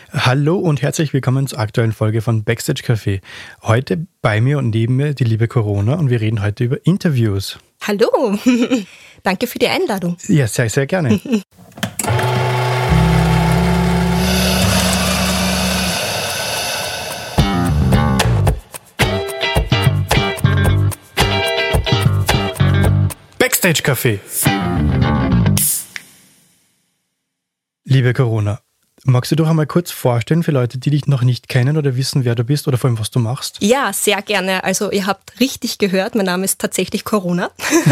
Hallo und herzlich willkommen zur aktuellen Folge von Backstage Café. Heute bei mir und neben mir die liebe Corona und wir reden heute über Interviews. Hallo, danke für die Einladung. Ja, sehr, sehr gerne. Backstage Café. Liebe Corona, magst du doch einmal kurz vorstellen für Leute, die dich noch nicht kennen oder wissen, wer du bist oder vor allem, was du machst? Ja, sehr gerne. Also ihr habt richtig gehört, mein Name ist tatsächlich Corona.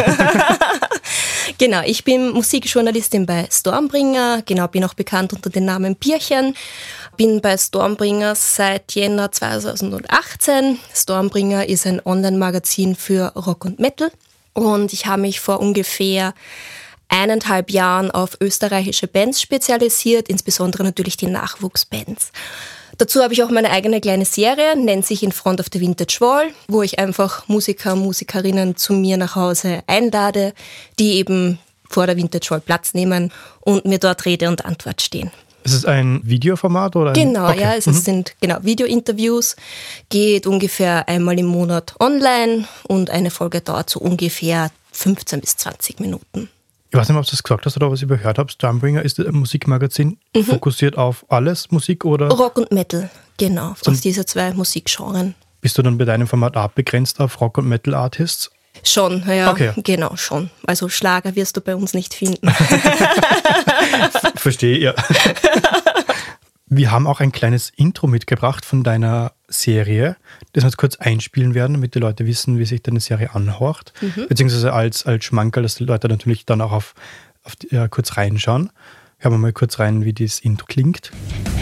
Genau, ich bin Musikjournalistin bei Stormbringer, bin auch bekannt unter dem Namen Bierchen. Bin bei Stormbringer seit Jänner 2018. Stormbringer ist ein Online-Magazin für Rock und Metal und ich habe mich vor ungefähr 1,5 Jahren auf österreichische Bands spezialisiert, insbesondere natürlich die Nachwuchsbands. Dazu habe ich auch meine eigene kleine Serie, nennt sich In Front of the Vintage Wall, wo ich einfach Musiker, Musikerinnen zu mir nach Hause einlade, die eben vor der Vintage Wall Platz nehmen und mir dort Rede und Antwort stehen. Ist es ein Videoformat oder? Genau, okay. Ja, sind Videointerviews, geht ungefähr einmal im Monat online und eine Folge dauert so ungefähr 15 bis 20 Minuten. Ich weiß nicht, ob du das gesagt hast oder was ich überhört habe. Stormbringer ist ein Musikmagazin, fokussiert auf alles, Musik oder? Rock und Metal, genau, aus diese zwei Musikgenren. Bist du dann bei deinem Format auch begrenzt auf Rock- und Metal-Artists? Schon, ja, okay. Genau, schon. Also Schlager wirst du bei uns nicht finden. Verstehe, ja. Wir haben auch ein kleines Intro mitgebracht von deiner Serie, das wir jetzt kurz einspielen werden, damit die Leute wissen, wie sich deine Serie anhört. Beziehungsweise als Schmankerl, dass die Leute natürlich dann auch kurz reinschauen. Hören wir mal kurz rein, wie das Intro klingt.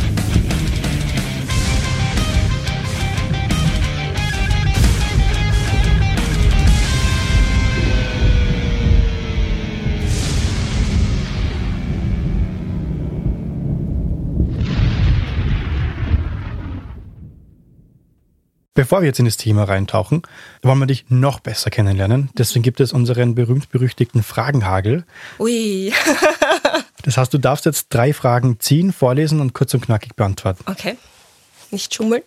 Bevor wir jetzt in das Thema reintauchen, wollen wir dich noch besser kennenlernen. Deswegen gibt es unseren berühmt-berüchtigten Fragenhagel. Ui. Das heißt, du darfst jetzt 3 Fragen ziehen, vorlesen und kurz und knackig beantworten. Okay, nicht schummeln.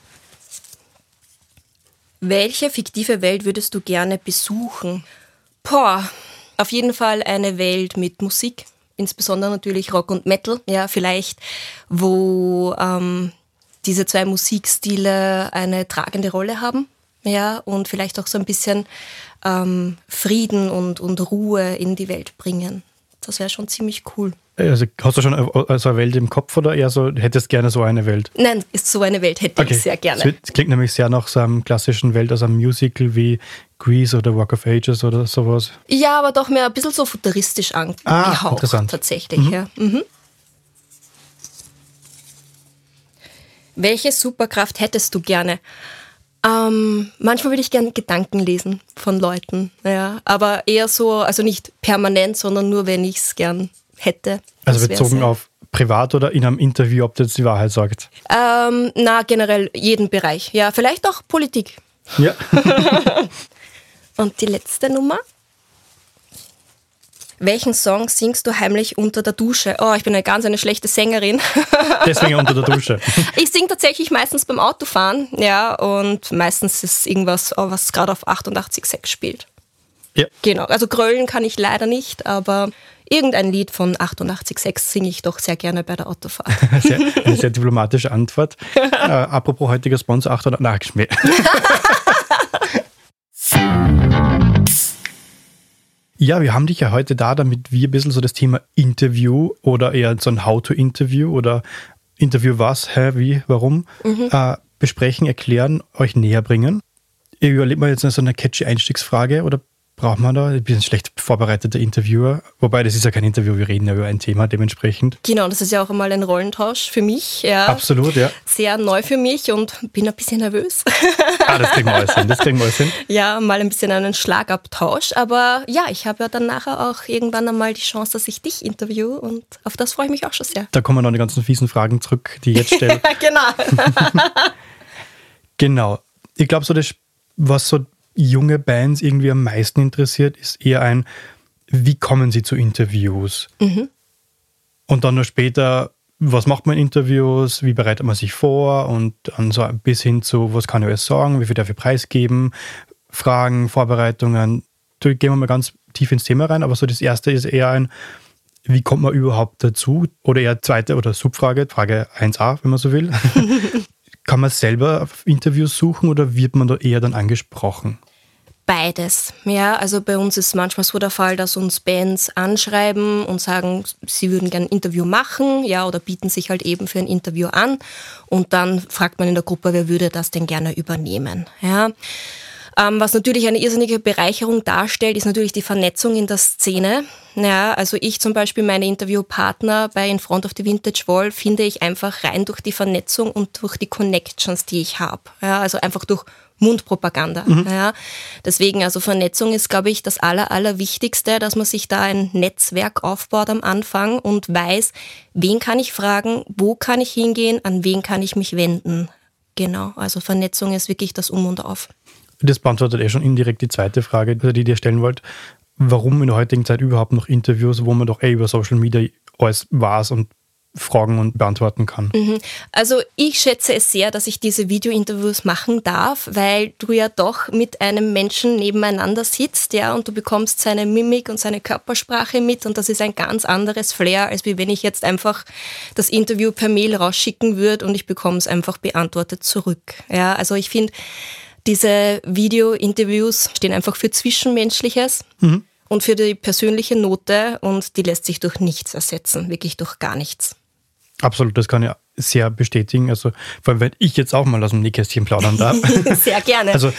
Welche fiktive Welt würdest du gerne besuchen? Auf jeden Fall eine Welt mit Musik, insbesondere natürlich Rock und Metal. Ja, vielleicht, wo diese zwei Musikstile eine tragende Rolle haben, ja, und vielleicht auch so ein bisschen Frieden und Ruhe in die Welt bringen. Das wäre schon ziemlich cool. Also hast du schon so eine Welt im Kopf oder eher so, hättest gerne so eine Welt? Nein, so eine Welt hätte ich sehr gerne. Das klingt nämlich sehr nach so einer klassischen Welt, also einem Musical wie Grease oder Walk of Ages oder sowas. Ja, aber doch mehr ein bisschen so futuristisch angehaucht. Interessant. Tatsächlich, ja. Welche Superkraft hättest du gerne? Manchmal würde ich gerne Gedanken lesen von Leuten, ja, aber eher so, also nicht permanent, sondern nur, wenn ich es gern hätte. Also bezogen auf privat oder in einem Interview, ob du jetzt die Wahrheit sagst? Generell jeden Bereich, ja, vielleicht auch Politik. Ja. Und die letzte Nummer? Welchen Song singst du heimlich unter der Dusche? Ich bin eine schlechte Sängerin. Deswegen unter der Dusche. Ich singe tatsächlich meistens beim Autofahren, ja, und meistens ist irgendwas, was gerade auf 88,6 spielt. Ja. Genau, also grölen kann ich leider nicht, aber irgendein Lied von 88,6 singe ich doch sehr gerne bei der Autofahrt. Eine sehr diplomatische Antwort. Apropos heutiger Sponsor, 800... Nein, Ja, wir haben dich ja heute da, damit wir ein bisschen so das Thema Interview oder eher so ein How-to-Interview oder Interview was, wie, warum besprechen, erklären, euch näher bringen. Ich überlege mal jetzt so eine catchy Einstiegsfrage oder braucht man da? Ich bin ein schlecht vorbereiteter Interviewer. Wobei, das ist ja kein Interview, wir reden ja über ein Thema dementsprechend. Genau, das ist ja auch einmal ein Rollentausch für mich. Ja. Absolut, ja. Sehr neu für mich und bin ein bisschen nervös. Das kriegen wir alles hin. Ja, mal ein bisschen einen Schlagabtausch. Aber ja, ich habe ja dann nachher auch irgendwann einmal die Chance, dass ich dich interviewe und auf das freue ich mich auch schon sehr. Da kommen noch die ganzen fiesen Fragen zurück, die ich jetzt stelle. Genau. Genau. Ich glaube, so das, was so junge Bands irgendwie am meisten interessiert, ist eher wie kommen sie zu Interviews? Und dann noch später, was macht man in Interviews, wie bereitet man sich vor und dann so bis hin zu, was kann ich alles sagen, wie viel darf ich preisgeben, Fragen, Vorbereitungen. Da gehen wir mal ganz tief ins Thema rein, aber so das erste ist eher wie kommt man überhaupt dazu? Oder eher zweite oder Subfrage, Frage 1a, wenn man so will. Kann man selber Interviews suchen oder wird man da eher dann angesprochen? Beides. Ja, also bei uns ist manchmal so der Fall, dass uns Bands anschreiben und sagen, sie würden gerne ein Interview machen, ja, oder bieten sich halt eben für ein Interview an. Und dann fragt man in der Gruppe, wer würde das denn gerne übernehmen, ja. Was natürlich eine irrsinnige Bereicherung darstellt, ist natürlich die Vernetzung in der Szene. Ja, also ich zum Beispiel, meine Interviewpartner bei In Front of the Vintage Wall finde ich einfach rein durch die Vernetzung und durch die Connections, die ich habe. Ja, also einfach durch Mundpropaganda. Ja. Deswegen, also Vernetzung ist, glaube ich, das Allerwichtigste, dass man sich da ein Netzwerk aufbaut am Anfang und weiß, wen kann ich fragen, wo kann ich hingehen, an wen kann ich mich wenden. Genau, also Vernetzung ist wirklich das Um und Auf. Das beantwortet schon indirekt die zweite Frage, die ihr stellen wollt. Warum in der heutigen Zeit überhaupt noch Interviews, wo man doch über Social Media alles weiß und fragen und beantworten kann? Also ich schätze es sehr, dass ich diese Video-Interviews machen darf, weil du ja doch mit einem Menschen nebeneinander sitzt, ja, und du bekommst seine Mimik und seine Körpersprache mit und das ist ein ganz anderes Flair, als wie wenn ich jetzt einfach das Interview per Mail rausschicken würde und ich bekomme es einfach beantwortet zurück. Ja, also ich finde, diese Video-Interviews stehen einfach für Zwischenmenschliches und für die persönliche Note und die lässt sich durch nichts ersetzen, wirklich durch gar nichts. Absolut, das kann ich sehr bestätigen. Also vor allem, wenn ich jetzt auch mal aus dem Nähkästchen plaudern darf. Sehr gerne. Also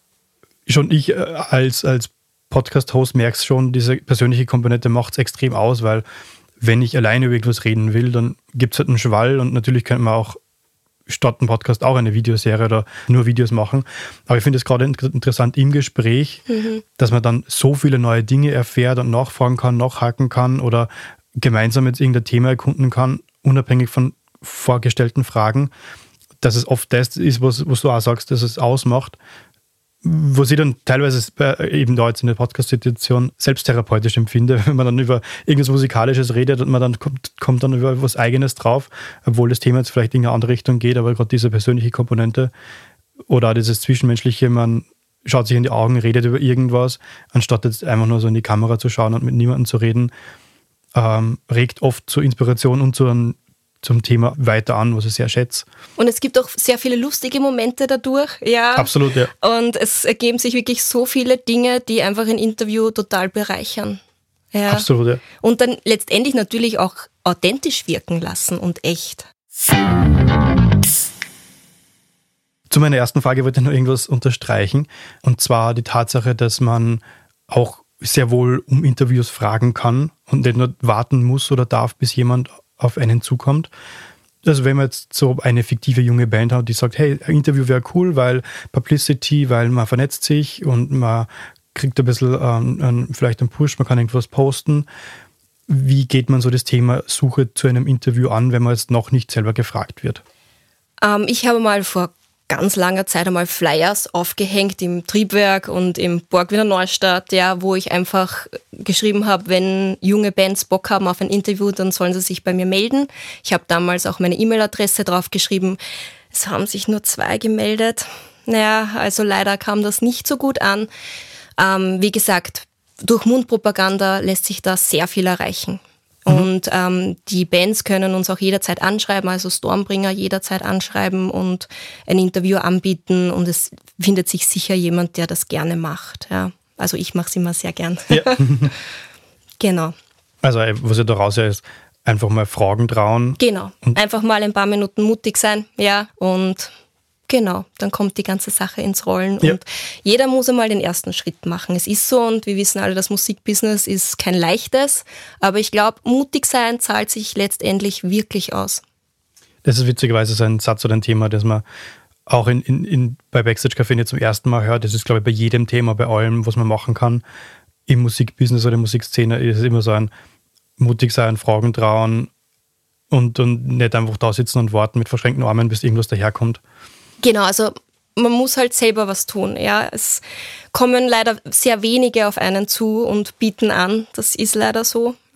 schon ich als Podcast-Host merke schon, diese persönliche Komponente macht es extrem aus, weil wenn ich alleine über irgendwas reden will, dann gibt es halt einen Schwall und natürlich könnte man auch statt einem Podcast auch eine Videoserie oder nur Videos machen. Aber ich finde es gerade interessant im Gespräch, dass man dann so viele neue Dinge erfährt und nachfragen kann, nachhaken kann oder gemeinsam jetzt irgendein Thema erkunden kann, unabhängig von vorgestellten Fragen, dass es oft das ist, was du auch sagst, dass es ausmacht, wo ich dann teilweise eben da jetzt in der Podcast-Situation selbsttherapeutisch empfinde, wenn man dann über irgendwas Musikalisches redet und man dann kommt dann über was Eigenes drauf, obwohl das Thema jetzt vielleicht in eine andere Richtung geht, aber gerade diese persönliche Komponente oder auch dieses Zwischenmenschliche, man schaut sich in die Augen, redet über irgendwas, anstatt jetzt einfach nur so in die Kamera zu schauen und mit niemandem zu reden, regt oft zur Inspiration und zum Thema weiter an, was ich sehr schätze. Und es gibt auch sehr viele lustige Momente dadurch. Ja. Absolut, ja. Und es ergeben sich wirklich so viele Dinge, die einfach ein Interview total bereichern. Ja. Absolut, ja. Und dann letztendlich natürlich auch authentisch wirken lassen und echt. Zu meiner ersten Frage wollte ich noch irgendwas unterstreichen. Und zwar die Tatsache, dass man auch sehr wohl um Interviews fragen kann und nicht nur warten muss oder darf, bis jemand auf einen zukommt. Also wenn man jetzt so eine fiktive junge Band hat, die sagt, hey, ein Interview wäre cool, weil Publicity, weil man vernetzt sich und man kriegt ein bisschen vielleicht einen Push, man kann irgendwas posten. Wie geht man so das Thema Suche zu einem Interview an, wenn man jetzt noch nicht selber gefragt wird? Ich habe mal vor ganz langer Zeit einmal Flyers aufgehängt im Triebwerk und im Borg Wiener Neustadt, ja, wo ich einfach geschrieben habe, wenn junge Bands Bock haben auf ein Interview, dann sollen sie sich bei mir melden. Ich habe damals auch meine E-Mail-Adresse drauf geschrieben. Es haben sich nur 2 gemeldet. Naja, also leider kam das nicht so gut an. Wie gesagt, durch Mundpropaganda lässt sich da sehr viel erreichen. Und die Bands können uns auch jederzeit anschreiben, also Stormbringer jederzeit anschreiben und ein Interview anbieten und es findet sich sicher jemand, der das gerne macht. Ja. Also ich mache es immer sehr gern. Ja. Genau. Also was ja daraus ist, einfach mal Fragen trauen. Genau, einfach mal ein paar Minuten mutig sein, ja, und genau, dann kommt die ganze Sache ins Rollen und jeder muss einmal den ersten Schritt machen. Es ist so und wir wissen alle, das Musikbusiness ist kein leichtes, aber ich glaube, mutig sein zahlt sich letztendlich wirklich aus. Das ist witzigerweise so ein Satz oder ein Thema, das man auch bei Backstage Café nicht zum ersten Mal hört. Das ist, glaube ich, bei jedem Thema, bei allem, was man machen kann. Im Musikbusiness oder der Musikszene ist es immer so ein mutig sein, Fragen trauen und nicht einfach da sitzen und warten mit verschränkten Armen, bis irgendwas daherkommt. Genau, also man muss halt selber was tun. Ja. Es kommen leider sehr wenige auf einen zu und bieten an. Das ist leider so.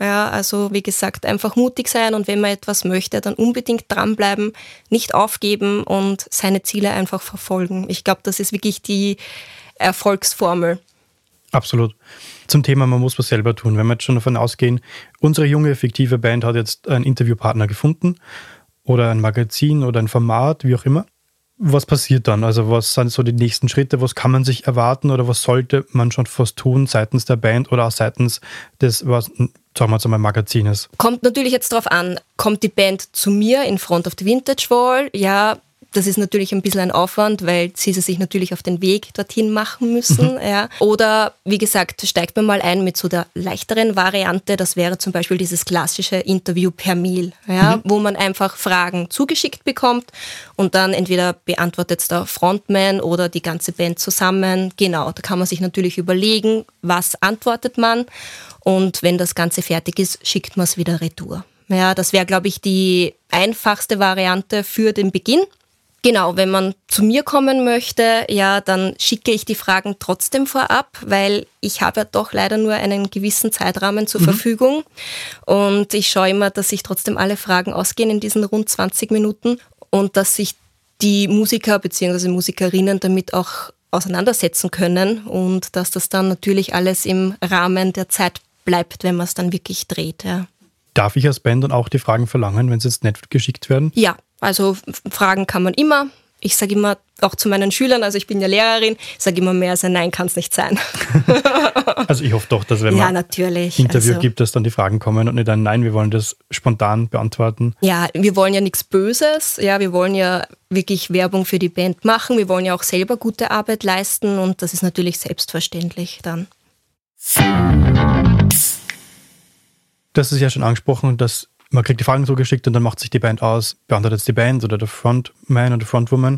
Ja, also wie gesagt, einfach mutig sein und wenn man etwas möchte, dann unbedingt dranbleiben, nicht aufgeben und seine Ziele einfach verfolgen. Ich glaube, das ist wirklich die Erfolgsformel. Absolut. Zum Thema, man muss was selber tun. Wenn wir jetzt schon davon ausgehen, unsere junge, fiktive Band hat jetzt einen Interviewpartner gefunden oder ein Magazin oder ein Format, wie auch immer. Was passiert dann? Also was sind so die nächsten Schritte? Was kann man sich erwarten oder was sollte man schon fast tun seitens der Band oder auch seitens des, was, sagen wir jetzt einmal, Magazines? Kommt natürlich jetzt drauf an, kommt die Band zu mir in Front of the Vintage Wall? Ja, das ist natürlich ein bisschen ein Aufwand, weil sie sich natürlich auf den Weg dorthin machen müssen. Ja. Oder wie gesagt, steigt man mal ein mit so der leichteren Variante. Das wäre zum Beispiel dieses klassische Interview per Mail, ja, wo man einfach Fragen zugeschickt bekommt und dann entweder beantwortet es der Frontman oder die ganze Band zusammen. Genau, da kann man sich natürlich überlegen, was antwortet man. Und wenn das Ganze fertig ist, schickt man es wieder retour. Ja, das wäre, glaube ich, die einfachste Variante für den Beginn. Genau, wenn man zu mir kommen möchte, ja, dann schicke ich die Fragen trotzdem vorab, weil ich habe ja doch leider nur einen gewissen Zeitrahmen zur Verfügung und ich schaue immer, dass sich trotzdem alle Fragen ausgehen in diesen rund 20 Minuten und dass sich die Musiker bzw. Musikerinnen damit auch auseinandersetzen können und dass das dann natürlich alles im Rahmen der Zeit bleibt, wenn man es dann wirklich dreht. Ja. Darf ich als Band dann auch die Fragen verlangen, wenn sie jetzt nicht geschickt werden? Ja. Also fragen kann man immer. Ich sage immer auch zu meinen Schülern, also ich bin ja Lehrerin, ich sage immer mehr als ein Nein kann es nicht sein. Also ich hoffe doch, dass wenn man natürlich. Interview gibt, dass dann die Fragen kommen und nicht ein Nein, wir wollen das spontan beantworten. Ja, wir wollen ja nichts Böses, ja, wir wollen ja wirklich Werbung für die Band machen, wir wollen ja auch selber gute Arbeit leisten und das ist natürlich selbstverständlich dann. Das ist ja schon angesprochen, dass man kriegt die Fragen zugeschickt und dann macht sich die Band aus, beantwortet es die Band oder der Frontman oder Frontwoman.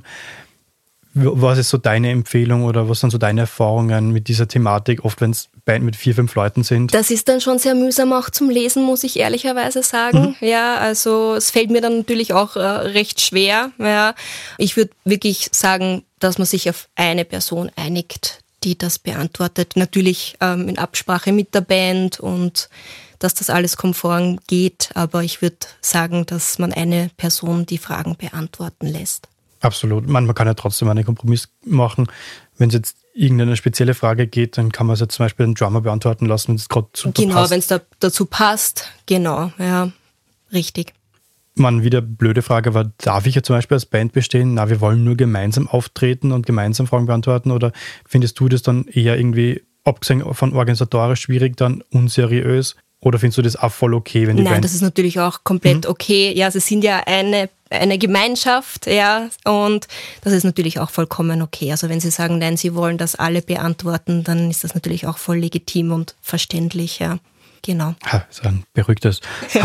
Was ist so deine Empfehlung oder was sind so deine Erfahrungen mit dieser Thematik, oft wenn es Band mit 4, 5 Leuten sind? Das ist dann schon sehr mühsam auch zum Lesen, muss ich ehrlicherweise sagen. Ja, also es fällt mir dann natürlich auch recht schwer. Ja. Ich würde wirklich sagen, dass man sich auf eine Person einigt, die das beantwortet. Natürlich in Absprache mit der Band und dass das alles konform geht, aber ich würde sagen, dass man eine Person die Fragen beantworten lässt. Absolut. Man kann ja trotzdem einen Kompromiss machen. Wenn es jetzt irgendeine spezielle Frage geht, dann kann man es jetzt zum Beispiel den Drummer beantworten lassen, wenn es gerade super passt. Genau, wenn es dazu passt. Genau, ja, richtig. Wieder blöde Frage, aber darf ich ja zum Beispiel als Band bestehen? Na, wir wollen nur gemeinsam auftreten und gemeinsam Fragen beantworten, oder findest du das dann eher irgendwie, abgesehen von organisatorisch schwierig, dann unseriös? Oder findest du das auch voll okay, wenn die Band... Nein, das ist natürlich auch komplett okay. Ja, sie sind ja eine Gemeinschaft, ja, und das ist natürlich auch vollkommen okay. Also wenn sie sagen, nein, sie wollen das alle beantworten, dann ist das natürlich auch voll legitim und verständlich, ja. Genau. So ein beruhigtes...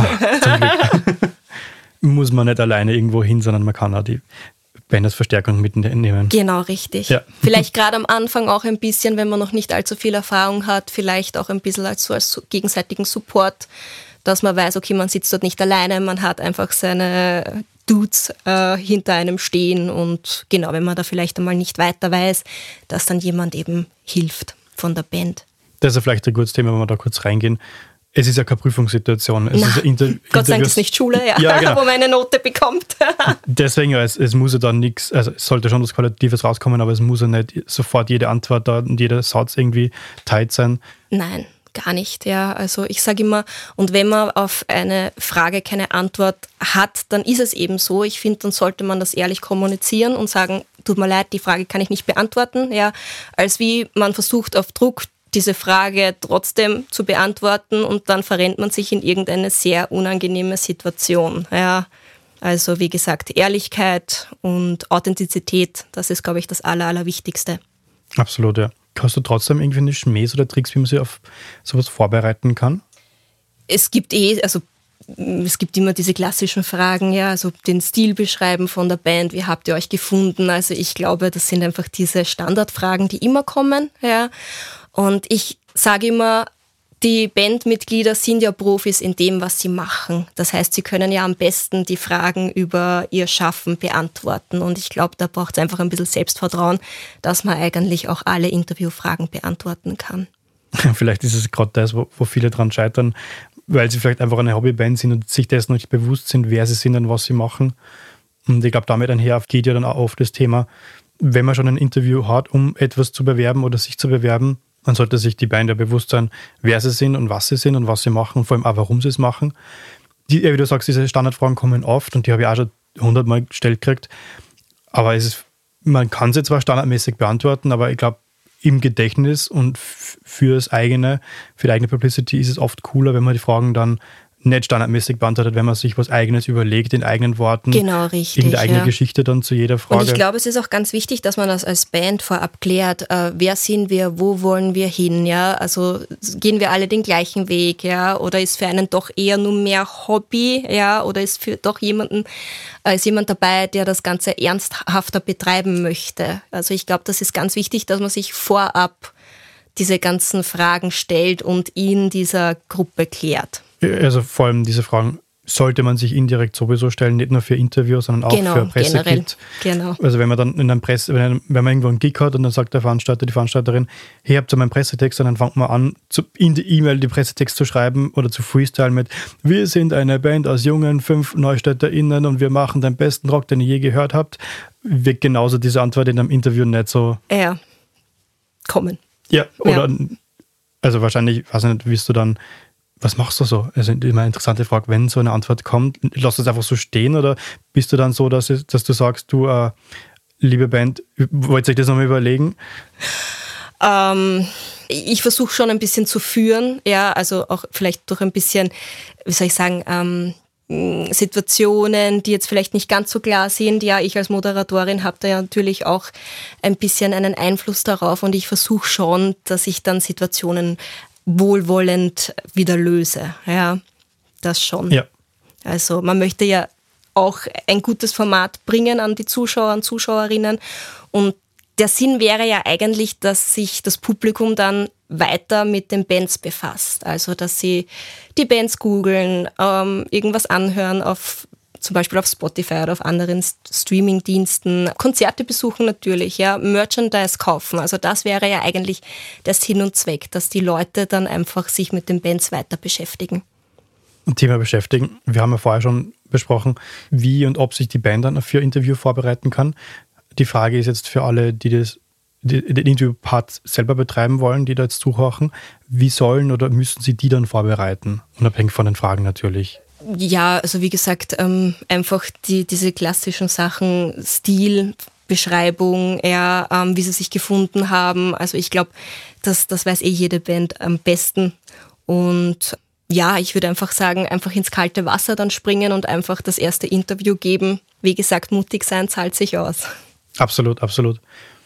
zum Glück. Muss man nicht alleine irgendwo hin, sondern man kann auch die Band als Verstärkung mitnehmen. Genau, richtig. Ja. Vielleicht gerade am Anfang auch ein bisschen, wenn man noch nicht allzu viel Erfahrung hat, vielleicht auch ein bisschen als gegenseitigen Support, dass man weiß, okay, man sitzt dort nicht alleine, man hat einfach seine Dudes hinter einem stehen und genau, wenn man da vielleicht einmal nicht weiter weiß, dass dann jemand eben hilft von der Band. Das ist ja vielleicht ein gutes Thema, wenn wir da kurz reingehen. Es ist ja keine Prüfungssituation. Es ist Gott sei Dank ist nicht Schule, ja, genau. Wo man eine Note bekommt. Deswegen, ja, es muss ja dann nichts, also es sollte schon was Qualitatives rauskommen, aber es muss ja nicht sofort jede Antwort da und jeder Satz irgendwie tight sein. Nein, gar nicht. Ja. Also ich sage immer, und wenn man auf eine Frage keine Antwort hat, dann ist es eben so. Ich finde, dann sollte man das ehrlich kommunizieren und sagen, tut mir leid, die Frage kann ich nicht beantworten. Ja. Als wie man versucht auf Druck diese Frage trotzdem zu beantworten und dann verrennt man sich in irgendeine sehr unangenehme Situation. Ja, also wie gesagt, Ehrlichkeit und Authentizität, das ist, glaube ich, das Allerwichtigste. Absolut, ja. Hast du trotzdem irgendwie eine Schmähs oder Tricks, wie man sich auf sowas vorbereiten kann? Es gibt immer diese klassischen Fragen, ja, also den Stil beschreiben von der Band, wie habt ihr euch gefunden? Also ich glaube, das sind einfach diese Standardfragen, die immer kommen, ja. Und ich sage immer, die Bandmitglieder sind ja Profis in dem, was sie machen. Das heißt, sie können ja am besten die Fragen über ihr Schaffen beantworten. Und ich glaube, da braucht es einfach ein bisschen Selbstvertrauen, dass man eigentlich auch alle Interviewfragen beantworten kann. Vielleicht ist es gerade das, wo viele dran scheitern. weil sie vielleicht einfach eine Hobbyband sind und sich dessen nicht bewusst sind, wer sie sind und was sie machen. Und ich glaube, damit einher geht ja dann auch oft das Thema, wenn man schon ein Interview hat, um etwas zu bewerben oder sich zu bewerben, dann sollte sich die Band ja bewusst sein, wer sie sind und was sie machen, vor allem auch, warum sie es machen. Wie du sagst, diese Standardfragen kommen oft und die habe ich auch schon 100-mal gestellt gekriegt. Aber man kann sie zwar standardmäßig beantworten, aber ich glaube, im Gedächtnis und für die eigene Publicity ist es oft cooler, wenn man die Fragen dann nicht standardmäßig beantwortet, wenn man sich was Eigenes überlegt, in eigenen Worten. Genau, richtig. Irgendeine eigene Geschichte dann zu jeder Frage. Und ich glaube, es ist auch ganz wichtig, dass man das als Band vorab klärt. Wer sind wir? Wo wollen wir hin? Ja, also gehen wir alle den gleichen Weg? Ja, oder ist für einen doch eher nur mehr Hobby? Ja, oder ist für doch jemand dabei, der das Ganze ernsthafter betreiben möchte? Also ich glaube, das ist ganz wichtig, dass man sich vorab diese ganzen Fragen stellt und in dieser Gruppe klärt. Also vor allem diese Fragen sollte man sich indirekt sowieso stellen, nicht nur für Interviews, sondern auch für Pressekit. Genau. Also wenn man dann wenn man irgendwo einen Gig hat und dann sagt der Veranstalter, die Veranstalterin, hey, habt ihr meinen Pressetext, und dann fängt man an, in die E-Mail die Pressetext zu schreiben oder zu freestylen mit: Wir sind eine Band aus jungen 5 NeustädterInnen und wir machen den besten Rock, den ihr je gehört habt, wird genauso diese Antwort in einem Interview nicht so kommen. Ja, oder also wahrscheinlich, weiß ich nicht, wirst du dann, was machst du so? Also immer eine interessante Frage, wenn so eine Antwort kommt, lass das einfach so stehen oder bist du dann so, dass du sagst, du, liebe Band, wollt ihr euch das nochmal überlegen? Ich versuche schon ein bisschen zu führen, ja, also auch vielleicht durch ein bisschen, wie soll ich sagen, Situationen, die jetzt vielleicht nicht ganz so klar sind. Ja, ich als Moderatorin habe da ja natürlich auch ein bisschen einen Einfluss darauf und ich versuche schon, dass ich dann Situationen wohlwollend wieder löse. Ja, das schon. Ja. Also man möchte ja auch ein gutes Format bringen an die Zuschauer und Zuschauerinnen und der Sinn wäre ja eigentlich, dass sich das Publikum dann weiter mit den Bands befasst. Also, dass sie die Bands googeln, irgendwas anhören, zum Beispiel auf Spotify oder auf anderen Streaming-Diensten, Konzerte besuchen natürlich, ja, Merchandise kaufen. Also das wäre ja eigentlich der Sinn und Zweck, dass die Leute dann einfach sich mit den Bands weiter beschäftigen. Thema beschäftigen. Wir haben ja vorher schon besprochen, wie und ob sich die Band dann für Interview vorbereiten kann. Die Frage ist jetzt für alle, die den Interview-Part selber betreiben wollen, die da jetzt zuhören, wie sollen oder müssen sie die dann vorbereiten? Unabhängig von den Fragen natürlich. Ja, also wie gesagt, einfach diese klassischen Sachen, Stil, Beschreibung, wie sie sich gefunden haben. Also ich glaube, das weiß jede Band am besten. Und ja, ich würde einfach sagen, einfach ins kalte Wasser dann springen und einfach das erste Interview geben. Wie gesagt, mutig sein zahlt sich aus. Absolut, absolut.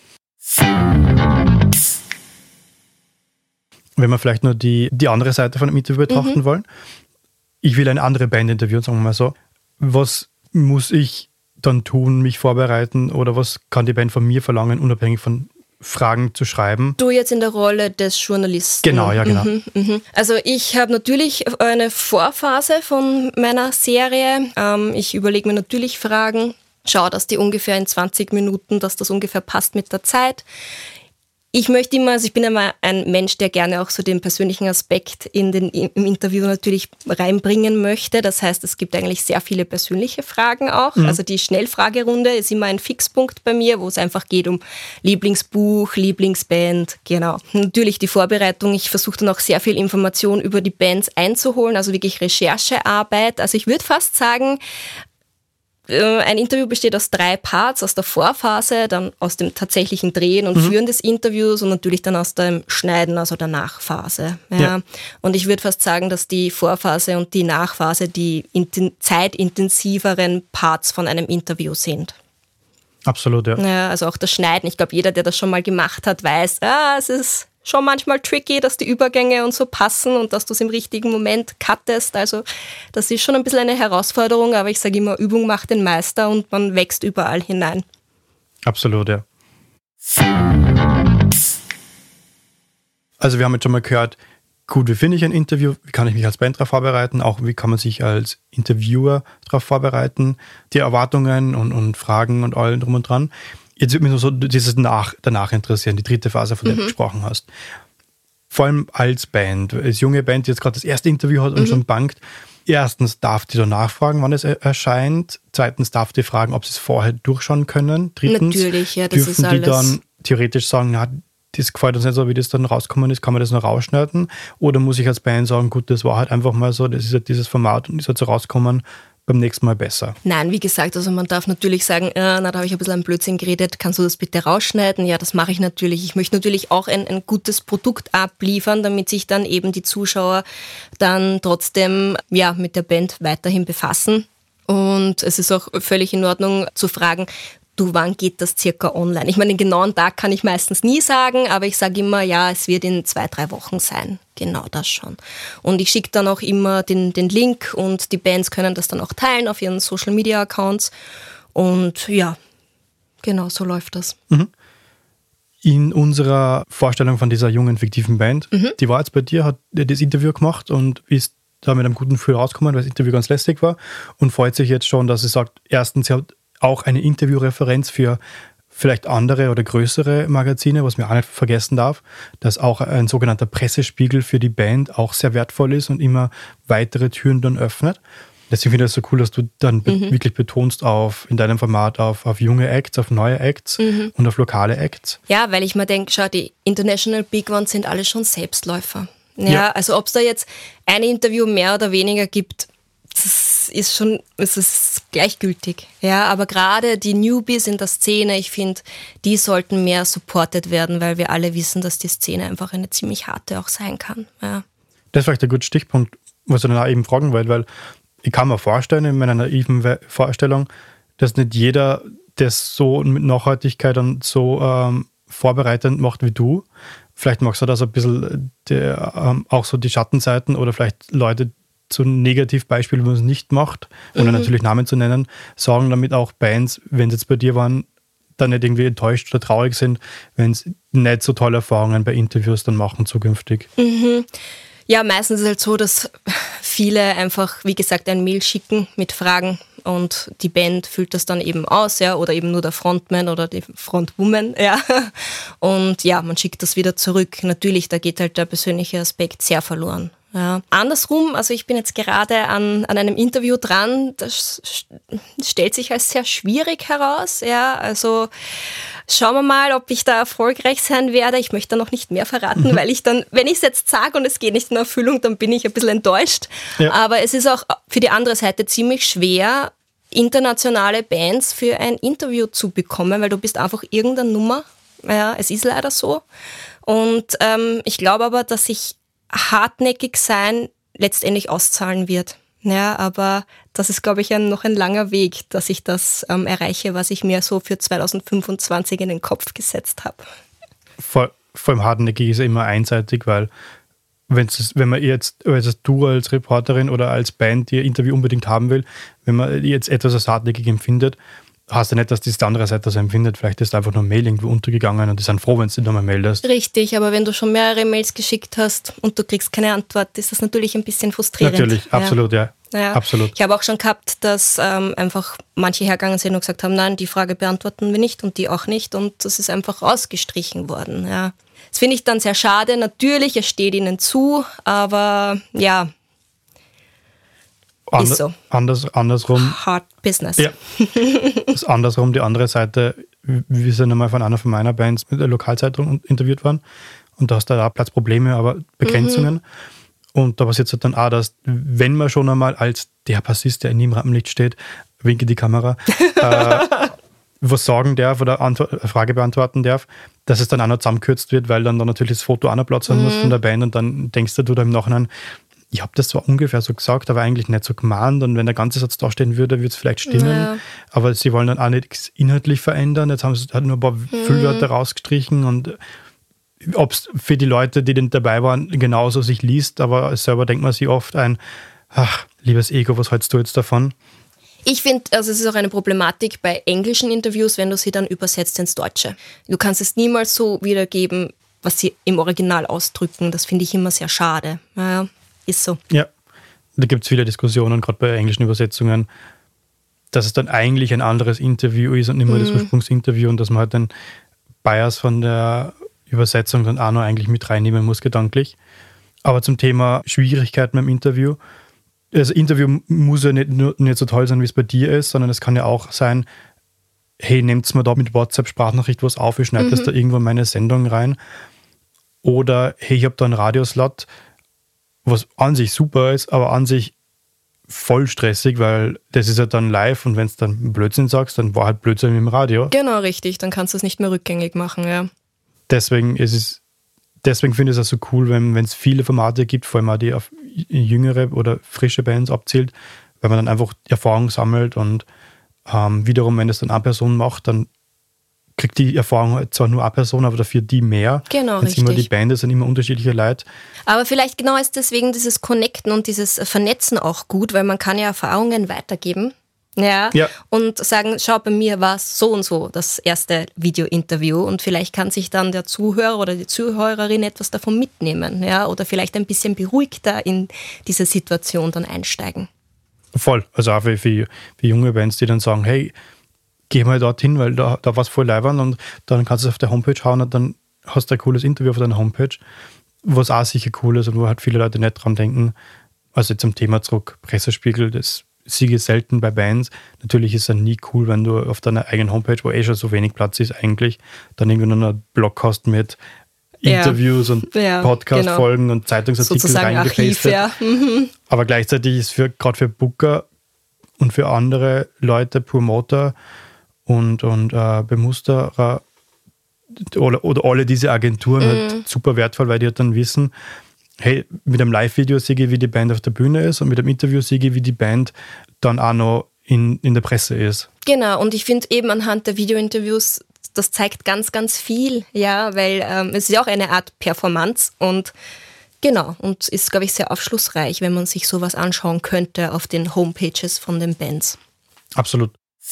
Wenn wir vielleicht nur die andere Seite von dem Interview betrachten wollen. Ich will eine andere Band interviewen, sagen wir mal so. Was muss ich dann tun, mich vorbereiten oder was kann die Band von mir verlangen, unabhängig von Fragen zu schreiben? Du jetzt in der Rolle des Journalisten. Genau, ja, genau. Also ich habe natürlich eine Vorphase von meiner Serie. Ich überlege mir natürlich Fragen, schaue, dass die ungefähr in 20 Minuten, dass das ungefähr passt mit der Zeit. Ich bin immer ein Mensch, der gerne auch so den persönlichen Aspekt im Interview natürlich reinbringen möchte. Das heißt, es gibt eigentlich sehr viele persönliche Fragen auch. Also die Schnellfragerunde ist immer ein Fixpunkt bei mir, wo es einfach geht um Lieblingsbuch, Lieblingsband, genau. Natürlich die Vorbereitung. Ich versuche dann auch sehr viel Information über die Bands einzuholen, also wirklich Recherchearbeit. Also ich würde fast sagen, ein Interview besteht aus 3 Parts, aus der Vorphase, dann aus dem tatsächlichen Drehen und Führen des Interviews und natürlich dann aus dem Schneiden, also der Nachphase. Ja. Und ich würde fast sagen, dass die Vorphase und die Nachphase die zeitintensiveren Parts von einem Interview sind. Absolut, ja. Ja, also auch das Schneiden. Ich glaube, jeder, der das schon mal gemacht hat, weiß, es ist schon manchmal tricky, dass die Übergänge und so passen und dass du es im richtigen Moment cuttest. Also das ist schon ein bisschen eine Herausforderung, aber ich sage immer, Übung macht den Meister und man wächst überall hinein. Absolut, ja. Also wir haben jetzt schon mal gehört, gut, wie finde ich ein Interview, wie kann ich mich als Band darauf vorbereiten, auch wie kann man sich als Interviewer darauf vorbereiten, die Erwartungen und Fragen und allem drum und dran. Jetzt würde mich nur so dieses danach interessieren, die dritte Phase, von der du gesprochen hast. vor allem als Band, als junge Band, die jetzt gerade das erste Interview hat und schon bangt. Erstens darf die da nachfragen, wann es erscheint. Zweitens darf die fragen, ob sie es vorher durchschauen können. Drittens natürlich, ja, das dürfen ist alles. Die dann theoretisch sagen, na, das gefällt uns nicht so, wie das dann rausgekommen ist, kann man das noch rausschneiden? Oder muss ich als Band sagen, gut, das war halt einfach mal so, das ist halt dieses Format und ist halt so rausgekommen, beim nächsten Mal besser? Nein, wie gesagt, also man darf natürlich sagen, da habe ich ein bisschen einen Blödsinn geredet, kannst du das bitte rausschneiden? Ja, das mache ich natürlich. Ich möchte natürlich auch ein gutes Produkt abliefern, damit sich dann eben die Zuschauer dann trotzdem mit der Band weiterhin befassen. Und es ist auch völlig in Ordnung zu fragen, wann geht das circa online? Ich meine, den genauen Tag kann ich meistens nie sagen, aber ich sage immer, ja, es wird in 2-3 Wochen sein. Genau das schon. Und ich schicke dann auch immer den Link und die Bands können das dann auch teilen auf ihren Social-Media-Accounts. Und ja, genau, so läuft das. In unserer Vorstellung von dieser jungen, fiktiven Band, die war jetzt bei dir, hat das Interview gemacht und ist da mit einem guten Gefühl rausgekommen, weil das Interview ganz lästig war und freut sich jetzt schon, dass sie sagt, erstens, sie hat auch eine Interviewreferenz für vielleicht andere oder größere Magazine, was man auch nicht vergessen darf, dass auch ein sogenannter Pressespiegel für die Band auch sehr wertvoll ist und immer weitere Türen dann öffnet. Deswegen finde ich das so cool, dass du dann wirklich betonst in deinem Format auf junge Acts, auf neue Acts und auf lokale Acts. Ja, weil ich mir denke, schau, die International Big Ones sind alle schon Selbstläufer. Ja. Also ob es da jetzt ein Interview mehr oder weniger gibt, es ist gleichgültig. Ja, aber gerade die Newbies in der Szene, ich finde, die sollten mehr supported werden, weil wir alle wissen, dass die Szene einfach eine ziemlich harte auch sein kann. Ja. Das ist vielleicht ein guter Stichpunkt, was ich dann auch eben fragen wollte, weil ich kann mir vorstellen, in meiner naiven Vorstellung, dass nicht jeder das so mit Nachhaltigkeit und so vorbereitend macht wie du. Vielleicht magst du das ein bisschen auch so die Schattenseiten oder vielleicht Leute so ein Negativbeispiel, wenn man es nicht macht, ohne natürlich Namen zu nennen, sagen damit auch Bands, wenn sie jetzt bei dir waren, dann nicht irgendwie enttäuscht oder traurig sind, wenn sie nicht so tolle Erfahrungen bei Interviews dann machen zukünftig. Ja, meistens ist es halt so, dass viele einfach, wie gesagt, ein Mail schicken mit Fragen und die Band füllt das dann eben aus, ja, oder eben nur der Frontman oder die Frontwoman, ja. Und ja, man schickt das wieder zurück. Natürlich, da geht halt der persönliche Aspekt sehr verloren. Ja. Andersrum, also ich bin jetzt gerade an einem Interview dran, das stellt sich als sehr schwierig heraus. Ja. Also schauen wir mal, ob ich da erfolgreich sein werde. Ich möchte da noch nicht mehr verraten, weil ich dann, wenn ich es jetzt sage und es geht nicht in Erfüllung, dann bin ich ein bisschen enttäuscht. Ja. Aber es ist auch für die andere Seite ziemlich schwer, internationale Bands für ein Interview zu bekommen, weil du bist einfach irgendeine Nummer. Ja, es ist leider so. Und ich glaube aber, dass ich hartnäckig sein letztendlich auszahlen wird. Ja, aber das ist, glaube ich, noch ein langer Weg, dass ich das erreiche, was ich mir so für 2025 in den Kopf gesetzt habe. Vor allem hartnäckig ist ja immer einseitig, weil wenn man jetzt, also du als Reporterin oder als Band, die ihr Interview unbedingt haben will, wenn man jetzt etwas als hartnäckig empfindet, heißt ja nicht, dass das die andere Seite das empfindet. Vielleicht ist einfach nur ein Mail irgendwo untergegangen und die sind froh, wenn du dich nochmal meldest. Richtig, aber wenn du schon mehrere Mails geschickt hast und du kriegst keine Antwort, ist das natürlich ein bisschen frustrierend. Natürlich, absolut, ja. Absolut. Ich habe auch schon gehabt, dass einfach manche hergegangen sind und gesagt haben, nein, die Frage beantworten wir nicht und die auch nicht und das ist einfach rausgestrichen worden. Ja. Das finde ich dann sehr schade. Natürlich, es steht ihnen zu, aber ja, ist so. Andersrum. Hard Business. Ja. Das ist andersrum, die andere Seite. Wir sind einmal von einer von meiner Bands mit der Lokalzeitung interviewt worden und da hast du da auch Platzprobleme, aber Begrenzungen. Und da passiert es halt dann auch, dass, wenn man schon einmal als der Bassist, der nie im Rampenlicht steht, winke die Kamera, was sagen darf oder eine Frage beantworten darf, dass es dann auch noch zusammengekürzt wird, weil dann natürlich das Foto auch noch Platz haben muss von der Band und dann denkst du da im Nachhinein, ich habe das zwar ungefähr so gesagt, aber eigentlich nicht so gemeint und wenn der ganze Satz da stehen würde, würde es vielleicht stimmen, aber sie wollen dann auch nichts inhaltlich verändern, jetzt haben sie halt nur ein paar Füllwörter rausgestrichen und ob es für die Leute, die dabei waren, genauso sich liest, aber selber denkt man sich oft ach, liebes Ego, was hältst du jetzt davon? Ich finde, also es ist auch eine Problematik bei englischen Interviews, wenn du sie dann übersetzt ins Deutsche. Du kannst es niemals so wiedergeben, was sie im Original ausdrücken. Das finde ich immer sehr schade. Naja, ist so. Ja, da gibt es viele Diskussionen, gerade bei englischen Übersetzungen, dass es dann eigentlich ein anderes Interview ist und nicht mehr das Ursprungsinterview und dass man halt den Bias von der Übersetzung dann auch noch eigentlich mit reinnehmen muss, gedanklich. Aber zum Thema Schwierigkeiten beim Interview. Das Interview muss ja nicht so toll sein, wie es bei dir ist, sondern es kann ja auch sein, hey, nehmt mir da mit WhatsApp-Sprachnachricht was auf, ich schneide das da irgendwo in meine Sendung rein. Oder hey, ich habe da einen Radioslot, was an sich super ist, aber an sich voll stressig, weil das ist ja dann live und wenn du dann Blödsinn sagst, dann war halt Blödsinn im Radio. Genau, richtig, dann kannst du es nicht mehr rückgängig machen, ja. Deswegen finde ich es auch so cool, wenn es viele Formate gibt, vor allem auch die auf jüngere oder frische Bands abzielt, weil man dann einfach Erfahrung sammelt und wiederum, wenn es dann eine Person macht, dann kriegt die Erfahrung halt zwar nur eine Person, aber dafür die mehr. Genau, richtig. Immer die Band, das sind immer unterschiedliche Leute. Aber vielleicht genau ist deswegen dieses Connecten und dieses Vernetzen auch gut, weil man kann ja Erfahrungen weitergeben. Ja. Und sagen, schau, bei mir war es so und so, das erste Video-Interview und vielleicht kann sich dann der Zuhörer oder die Zuhörerin etwas davon mitnehmen, ja, oder vielleicht ein bisschen beruhigter in diese Situation dann einsteigen. Voll, also auch für junge Bands, die dann sagen, hey, geh mal dorthin, weil da war es voll leibend und dann kannst du es auf der Homepage hauen und dann hast du ein cooles Interview auf deiner Homepage, was auch sicher cool ist und wo halt viele Leute nicht dran denken. Also zum Thema zurück, Pressespiegel, das sehe ich selten bei Bands. Natürlich ist es dann nie cool, wenn du auf deiner eigenen Homepage, wo schon so wenig Platz ist eigentlich, dann irgendwie noch einen Blog hast mit Interviews und Podcast-Folgen und Zeitungsartikel reingepastet. Aber gleichzeitig ist gerade für Booker und für andere Leute, Promoter und Bemusterer oder alle diese Agenturen halt super wertvoll, weil die halt dann wissen, hey, mit einem Live-Video sehe ich, wie die Band auf der Bühne ist und mit einem Interview sehe ich, wie die Band dann auch noch in der Presse ist. Genau, und ich finde eben anhand der Videointerviews, das zeigt ganz, ganz viel, ja, weil es ist ja auch eine Art Performance und genau, und ist, glaube ich, sehr aufschlussreich, wenn man sich sowas anschauen könnte auf den Homepages von den Bands. Absolut.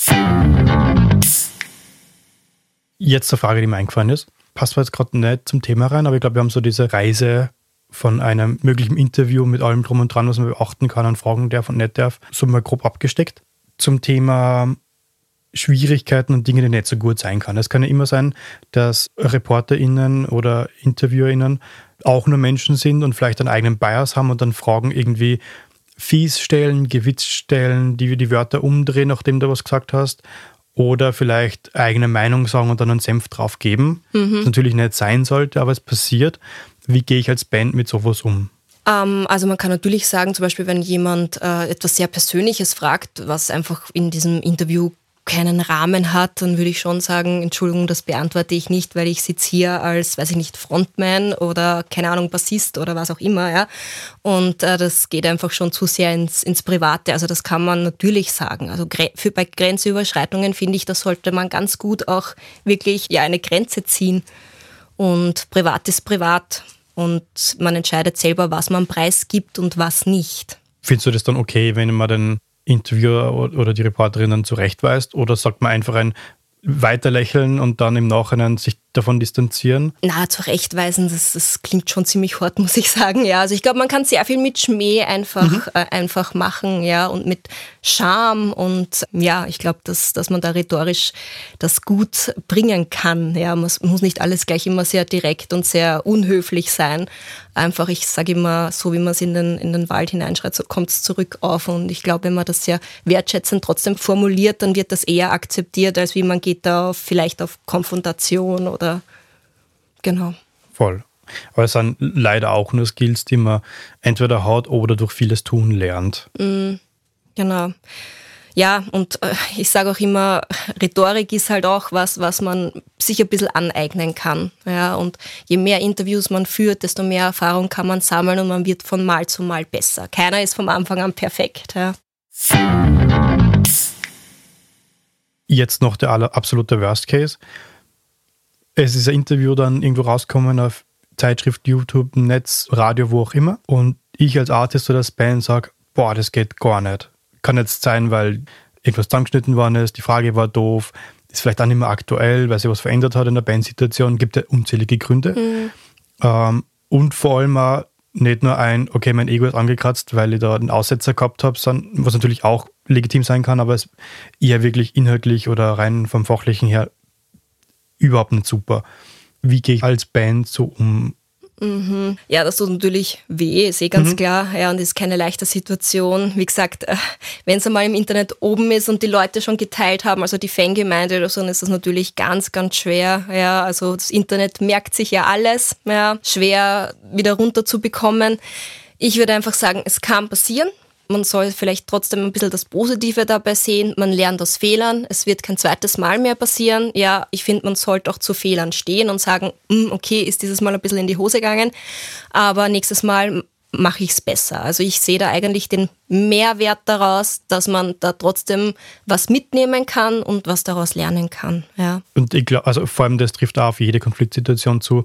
Jetzt eine Frage, die mir eingefallen ist. Passt zwar jetzt gerade nicht zum Thema rein, aber ich glaube, wir haben so diese Reise von einem möglichen Interview mit allem drum und dran, was man beachten kann und fragen darf und nicht darf, so mal grob abgesteckt. Zum Thema Schwierigkeiten und Dinge, die nicht so gut sein kann. Es kann ja immer sein, dass ReporterInnen oder InterviewerInnen auch nur Menschen sind und vielleicht einen eigenen Bias haben und dann Fragen irgendwie fies stellen, gewitzt stellen, die Wörter umdrehen, nachdem du was gesagt hast, oder vielleicht eigene Meinung sagen und dann einen Senf drauf geben. Was natürlich nicht sein sollte, aber es passiert. Wie gehe ich als Band mit sowas um? Also man kann natürlich sagen, zum Beispiel, wenn jemand etwas sehr Persönliches fragt, was einfach in diesem Interview keinen Rahmen hat, dann würde ich schon sagen, Entschuldigung, das beantworte ich nicht, weil ich sitze hier als, weiß ich nicht, Frontman oder, keine Ahnung, Bassist oder was auch immer, ja. Und das geht einfach schon zu sehr ins Private, also das kann man natürlich sagen. Also bei Grenzüberschreitungen finde ich, da sollte man ganz gut auch wirklich eine Grenze ziehen. Und privat ist privat und man entscheidet selber, was man preisgibt und was nicht. Findest du das dann okay, wenn man den Interviewer oder die Reporterin dann zurechtweist? Oder sagt man einfach ein Weiterlächeln und dann im Nachhinein sich davon distanzieren? Na, zurechtweisen, das klingt schon ziemlich hart, muss ich sagen. Ja, also ich glaube, man kann sehr viel mit Schmäh einfach machen, ja, und mit Charme und ja, ich glaube, dass man da rhetorisch das gut bringen kann. Ja, man muss nicht alles gleich immer sehr direkt und sehr unhöflich sein. Einfach, ich sage immer, so wie man es in den Wald hineinschreit, so kommt es zurück auf. Und ich glaube, wenn man das sehr wertschätzend trotzdem formuliert, dann wird das eher akzeptiert, als wie man geht da vielleicht auf Konfrontation oder genau. Voll. Aber es sind leider auch nur Skills, die man entweder hat oder durch vieles Tun lernt. Genau. Ja, und ich sage auch immer, Rhetorik ist halt auch was man sich ein bisschen aneignen kann. Ja, und je mehr Interviews man führt, desto mehr Erfahrung kann man sammeln und man wird von Mal zu Mal besser. Keiner ist vom Anfang an perfekt. Ja. Jetzt noch der absolute Worst Case. Es ist ein Interview dann irgendwo rausgekommen auf Zeitschrift, YouTube, Netz, Radio, wo auch immer. Und ich als Artist oder als Band sage, boah, das geht gar nicht. Kann jetzt sein, weil irgendwas zusammengeschnitten worden ist, die Frage war doof, ist vielleicht auch nicht mehr aktuell, weil sich was verändert hat in der Bandsituation, gibt ja unzählige Gründe. Und vor allem auch nicht nur okay, mein Ego ist angekratzt, weil ich da einen Aussetzer gehabt habe, was natürlich auch legitim sein kann, aber es eher wirklich inhaltlich oder rein vom Fachlichen her überhaupt nicht super. wie gehe ich als Band so um? Ja, das tut natürlich weh, ist ganz klar. Ja, und ist keine leichte Situation. Wie gesagt, wenn es einmal im Internet oben ist und die Leute schon geteilt haben, also die Fangemeinde oder so, dann ist das natürlich ganz, ganz schwer. Ja, also das Internet merkt sich ja alles. Ja, schwer wieder runterzubekommen. Ich würde einfach sagen, es kann passieren. Man soll vielleicht trotzdem ein bisschen das Positive dabei sehen. Man lernt aus Fehlern. Es wird kein zweites Mal mehr passieren. Ja, ich finde, man sollte auch zu Fehlern stehen und sagen, okay, ist dieses Mal ein bisschen in die Hose gegangen, aber nächstes Mal mache ich es besser. Also ich sehe da eigentlich den Mehrwert daraus, dass man da trotzdem was mitnehmen kann und was daraus lernen kann. Ja. Und ich glaube, also vor allem das trifft auch auf jede Konfliktsituation zu.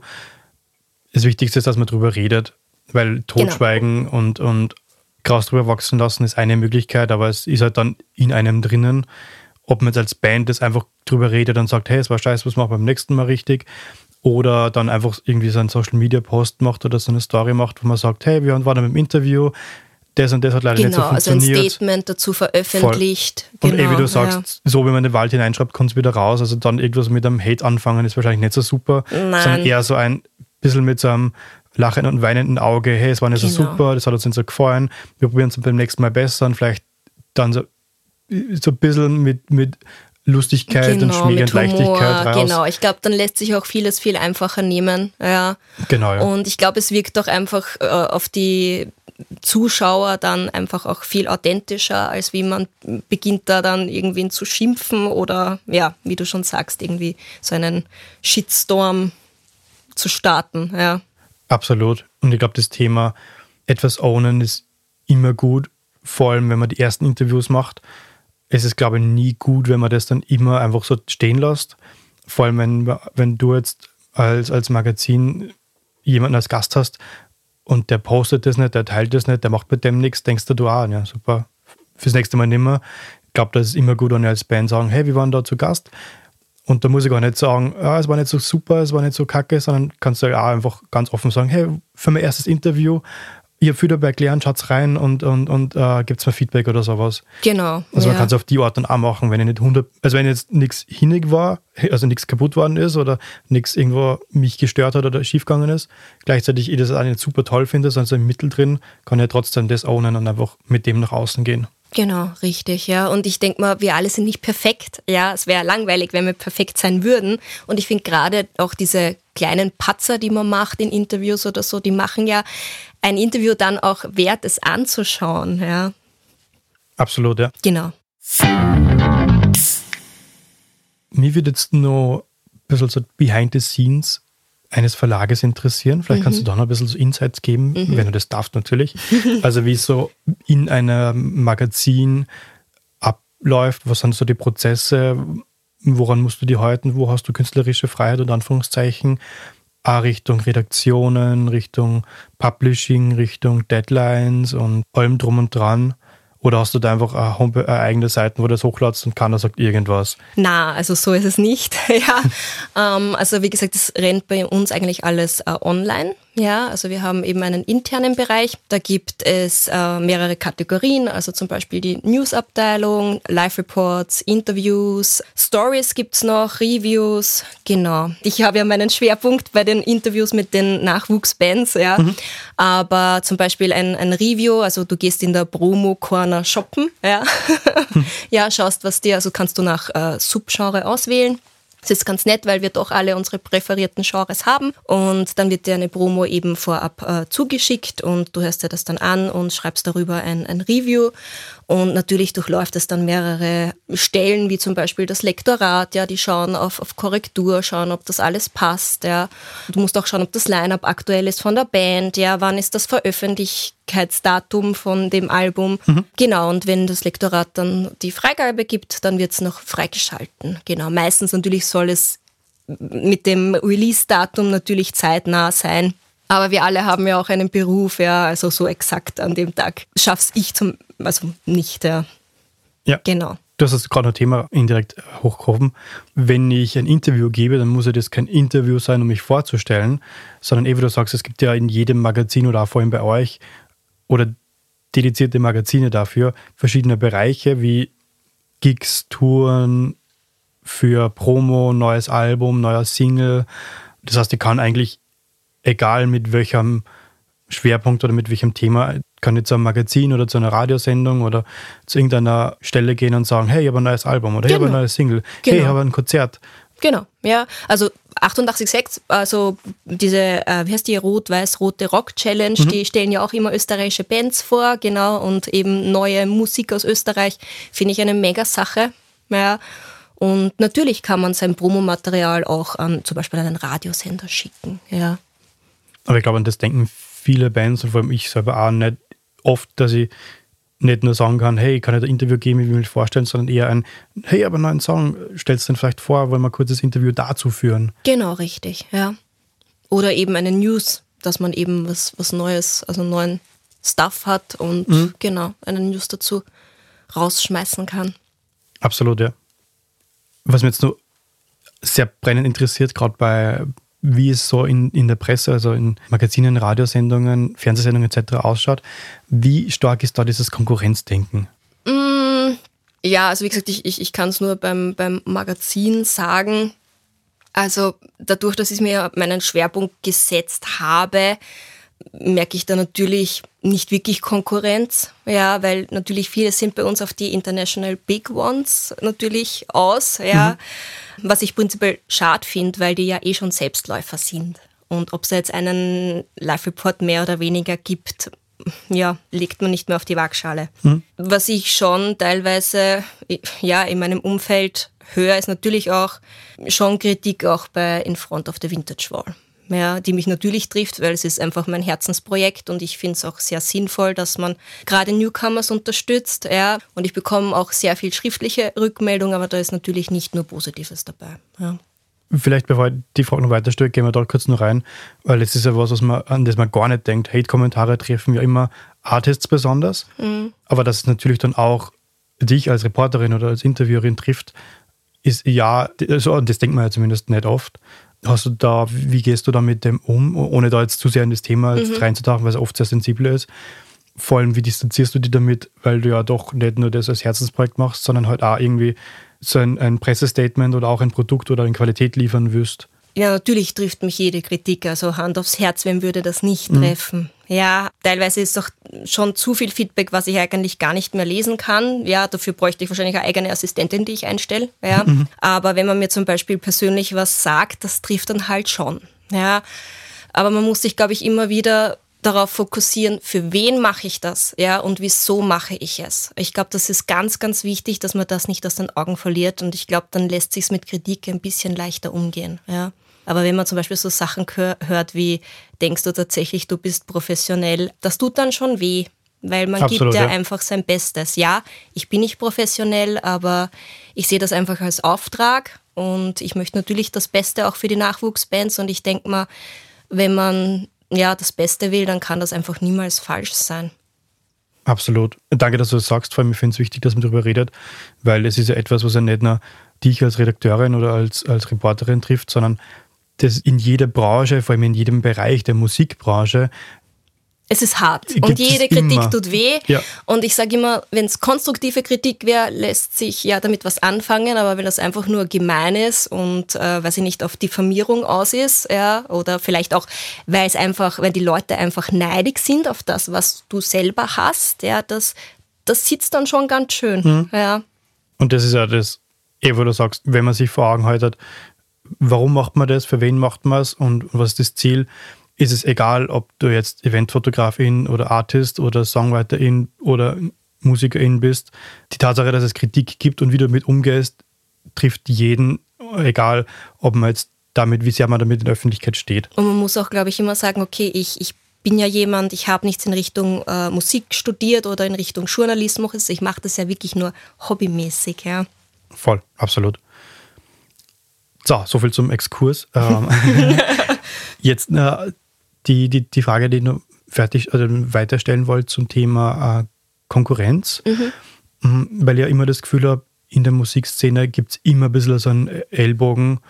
Das Wichtigste ist, dass man darüber redet, weil Totschweigen und Gras drüber wachsen lassen ist eine Möglichkeit, aber es ist halt dann in einem drinnen. Ob man jetzt als Band das einfach drüber redet und sagt, hey, es war scheiße, was machen wir beim nächsten Mal richtig? Oder dann einfach irgendwie so einen Social-Media-Post macht oder so eine Story macht, wo man sagt, hey, wir waren im Interview, das und das hat leider nicht so funktioniert. Also ein Statement dazu veröffentlicht. Voll. Und wie du sagst, so wie man in den Wald hineinschreibt, kommt es wieder raus. Also dann irgendwas mit einem Hate anfangen ist wahrscheinlich nicht so super, sondern eher so ein bisschen mit so einem lachenden und weinenden Auge, hey, es war nicht so super, das hat uns nicht so gefallen, wir probieren es beim nächsten Mal besser und vielleicht dann so ein bisschen mit Lustigkeit und Schmäh und Leichtigkeit raus. Genau, ich glaube, dann lässt sich auch vieles viel einfacher nehmen. Ja. Genau, ja. Und ich glaube, es wirkt auch einfach auf die Zuschauer dann einfach auch viel authentischer, als wie man beginnt da dann irgendwen zu schimpfen oder, ja, wie du schon sagst, irgendwie so einen Shitstorm zu starten, ja. Absolut. Und ich glaube, das Thema etwas ownen ist immer gut, vor allem wenn man die ersten Interviews macht. Es ist, glaube ich, nie gut, wenn man das dann immer einfach so stehen lässt. Vor allem, wenn du jetzt als Magazin jemanden als Gast hast und der postet das nicht, der teilt das nicht, der macht mit dem nichts, denkst du, ja, super, fürs nächste Mal nicht mehr. Ich glaube, das ist immer gut, wenn wir als Band sagen, hey, wir waren da zu Gast. Und da muss ich gar nicht sagen, es war nicht so super, es war nicht so kacke, sondern kannst du ja auch einfach ganz offen sagen, hey, für mein erstes Interview, ich habe viel dabei gelernt, schaut's rein und gibt's mir Feedback oder sowas. Genau. Also man kann es auf die Art dann auch machen, wenn ich nicht wenn jetzt nichts hinnig war, also nichts kaputt worden ist oder nichts irgendwo mich gestört hat oder schiefgegangen ist, gleichzeitig ich das auch nicht super toll finde, sondern so im Mittel drin, kann ich trotzdem das ownen und einfach mit dem nach außen gehen. Genau, richtig, ja. Und ich denke mal, wir alle sind nicht perfekt. Ja, es wäre langweilig, wenn wir perfekt sein würden. Und ich finde gerade auch diese kleinen Patzer, die man macht in Interviews oder so, die machen ja ein Interview dann auch wert, es anzuschauen. Ja. Absolut, ja. Genau. Mich würde jetzt noch ein bisschen so behind the scenes eines Verlages interessieren. Vielleicht kannst du da noch ein bisschen so Insights geben, wenn du das darfst natürlich. Also wie es so in einem Magazin abläuft, was sind so die Prozesse, woran musst du die halten, wo hast du künstlerische Freiheit und Anführungszeichen, auch Richtung Redaktionen, Richtung Publishing, Richtung Deadlines und allem drum und dran. Oder hast du da einfach eine eigene Seite, wo du das hochladest und keiner sagt irgendwas? Na, also so ist es nicht. Ja. Also wie gesagt, das rennt bei uns eigentlich alles online. Ja, also wir haben eben einen internen Bereich. Da gibt es mehrere Kategorien, also zum Beispiel die News-Abteilung, Live-Reports, Interviews, Stories gibt's noch, Reviews. Genau. Ich habe ja meinen Schwerpunkt bei den Interviews mit den Nachwuchsbands, ja. Aber zum Beispiel ein Review, also du gehst in der Promo-Corner shoppen, ja. Ja, schaust, was dir, also kannst du nach Subgenre auswählen. Das ist ganz nett, weil wir doch alle unsere präferierten Genres haben und dann wird dir eine Promo eben vorab zugeschickt und du hörst dir das dann an und schreibst darüber ein Review und natürlich durchläuft es dann mehrere Stellen, wie zum Beispiel das Lektorat, ja, die schauen auf Korrektur, schauen, ob das alles passt, ja. Du musst auch schauen, ob das Line-Up aktuell ist von der Band, ja, wann ist das Veröffentlichkeitsdatum von dem Album. Genau, und wenn das Lektorat dann die Freigabe gibt, dann wird es noch freigeschalten. Genau, meistens natürlich soll es mit dem Release-Datum natürlich zeitnah sein. Aber wir alle haben ja auch einen Beruf, ja, also so exakt an dem Tag schaff's ich nicht, ja. Ja. Genau. Du hast jetzt gerade ein Thema indirekt hochgehoben. Wenn ich ein Interview gebe, dann muss ja das kein Interview sein, um mich vorzustellen, sondern wie du sagst, es gibt ja in jedem Magazin oder auch vor allem bei euch oder dedizierte Magazine dafür verschiedene Bereiche wie Gigs, Touren, für Promo, neues Album, neuer Single, Das heißt, ich kann eigentlich, egal mit welchem Schwerpunkt oder mit welchem Thema, kann ich zu einem Magazin oder zu einer Radiosendung oder zu irgendeiner Stelle gehen und sagen, hey, ich habe ein neues Album oder hey, ich habe eine neue Single, hey, ich habe ein Konzert. Genau, ja. Also 88.6, also diese, wie heißt die, Rot-Weiß-Rote Rock-Challenge, die stellen ja auch immer österreichische Bands vor, genau, und eben neue Musik aus Österreich, finde ich eine Mega-Sache, ja. Und natürlich kann man sein Promomaterial auch an zum Beispiel einen Radiosender schicken, ja. Aber ich glaube, an das denken viele Bands und vor allem ich selber auch nicht oft, dass ich nicht nur sagen kann, hey, ich kann nicht ein Interview geben, wie wir mich vorstellen, sondern eher ein, hey, aber einen neuen Song, stellst du den vielleicht vor, wollen wir kurz das Interview dazu führen? Genau, richtig, ja. Oder eben eine News, dass man eben was Neues, also neuen Stuff hat und genau, eine News dazu rausschmeißen kann. Absolut, ja. Was mich jetzt nur sehr brennend interessiert, gerade bei wie es so in der Presse, also in Magazinen, Radiosendungen, Fernsehsendungen etc. ausschaut. Wie stark ist da dieses Konkurrenzdenken? Ja, also wie gesagt, ich kann es nur beim Magazin sagen. Also dadurch, dass ich mir meinen Schwerpunkt gesetzt habe, merke ich da natürlich nicht wirklich Konkurrenz, ja, weil natürlich viele sind bei uns auf die International Big Ones natürlich aus, ja, was ich prinzipiell schade finde, weil die ja eh schon Selbstläufer sind. Und ob es jetzt einen Live-Report mehr oder weniger gibt, ja, legt man nicht mehr auf die Waagschale. Was ich schon teilweise, ja, in meinem Umfeld höre, ist natürlich auch schon Kritik auch bei In Front of the Vintage Wall. Ja, die mich natürlich trifft, weil es ist einfach mein Herzensprojekt und ich finde es auch sehr sinnvoll, dass man gerade Newcomers unterstützt. Ja. Und ich bekomme auch sehr viel schriftliche Rückmeldung, aber da ist natürlich nicht nur Positives dabei. Ja. Vielleicht, bevor ich die Frage noch weiterstelle, gehen wir da kurz nur rein, weil es ist ja was an das man gar nicht denkt. Hate-Kommentare treffen ja immer Artists besonders, aber dass es natürlich dann auch dich als Reporterin oder als Interviewerin trifft, ist ja, also das denkt man ja zumindest nicht oft. Hast du da, wie gehst du da mit dem um, ohne da jetzt zu sehr in das Thema jetzt reinzutauchen, weil es oft sehr sensibel ist? Vor allem, wie distanzierst du dich damit, weil du ja doch nicht nur das als Herzensprojekt machst, sondern halt auch irgendwie so ein Pressestatement oder auch ein Produkt oder eine Qualität liefern wirst? Ja, natürlich trifft mich jede Kritik, also Hand aufs Herz, wem würde das nicht treffen? Ja, teilweise ist doch schon zu viel Feedback, was ich eigentlich gar nicht mehr lesen kann. Ja, dafür bräuchte ich wahrscheinlich eine eigene Assistentin, die ich einstelle. Ja. Aber wenn man mir zum Beispiel persönlich was sagt, das trifft dann halt schon. Ja. Aber man muss sich, glaube ich, immer wieder darauf fokussieren, für wen mache ich das, ja, und wieso mache ich es. Ich glaube, das ist ganz, ganz wichtig, dass man das nicht aus den Augen verliert und ich glaube, dann lässt sich mit Kritik ein bisschen leichter umgehen, ja. Aber wenn man zum Beispiel so Sachen hört wie, denkst du tatsächlich, du bist professionell, das tut dann schon weh, weil man Absolut, gibt ja einfach sein Bestes. Ja, ich bin nicht professionell, aber ich sehe das einfach als Auftrag und ich möchte natürlich das Beste auch für die Nachwuchsbands und ich denke mal, wenn man ja das Beste will, dann kann das einfach niemals falsch sein. Absolut. Danke, dass du das sagst. Vor allem, ich finde es wichtig, dass man darüber redet, weil es ist ja etwas, was ja nicht nur dich als Redakteurin oder als Reporterin trifft, sondern das in jeder Branche, vor allem in jedem Bereich der Musikbranche. Es ist hart und jede Kritik tut weh. Ja. Und ich sage immer, wenn es konstruktive Kritik wäre, lässt sich ja damit was anfangen, aber wenn das einfach nur gemein ist und weiß ich nicht, auf Diffamierung aus ist, ja, oder vielleicht auch, weil die Leute einfach neidig sind auf das, was du selber hast, ja, das sitzt dann schon ganz schön. Ja. Und das ist ja das, wo du sagst, wenn man sich vor Augen haltet, warum macht man das, für wen macht man es und was ist das Ziel? Ist es egal, ob du jetzt Eventfotografin oder Artist oder Songwriterin oder Musikerin bist. Die Tatsache, dass es Kritik gibt und wie du damit umgehst, trifft jeden, egal ob man jetzt damit, wie sehr man damit in der Öffentlichkeit steht. Und man muss auch, glaube ich, immer sagen, okay, ich bin ja jemand, ich habe nichts in Richtung Musik studiert oder in Richtung Journalismus. Ich mache das ja wirklich nur hobbymäßig. Ja. Voll, absolut. So viel zum Exkurs. Jetzt die Frage, die ich noch weiterstellen wollte zum Thema Konkurrenz, weil ich ja immer das Gefühl habe, in der Musikszene gibt es immer ein bisschen so einen Ellbogen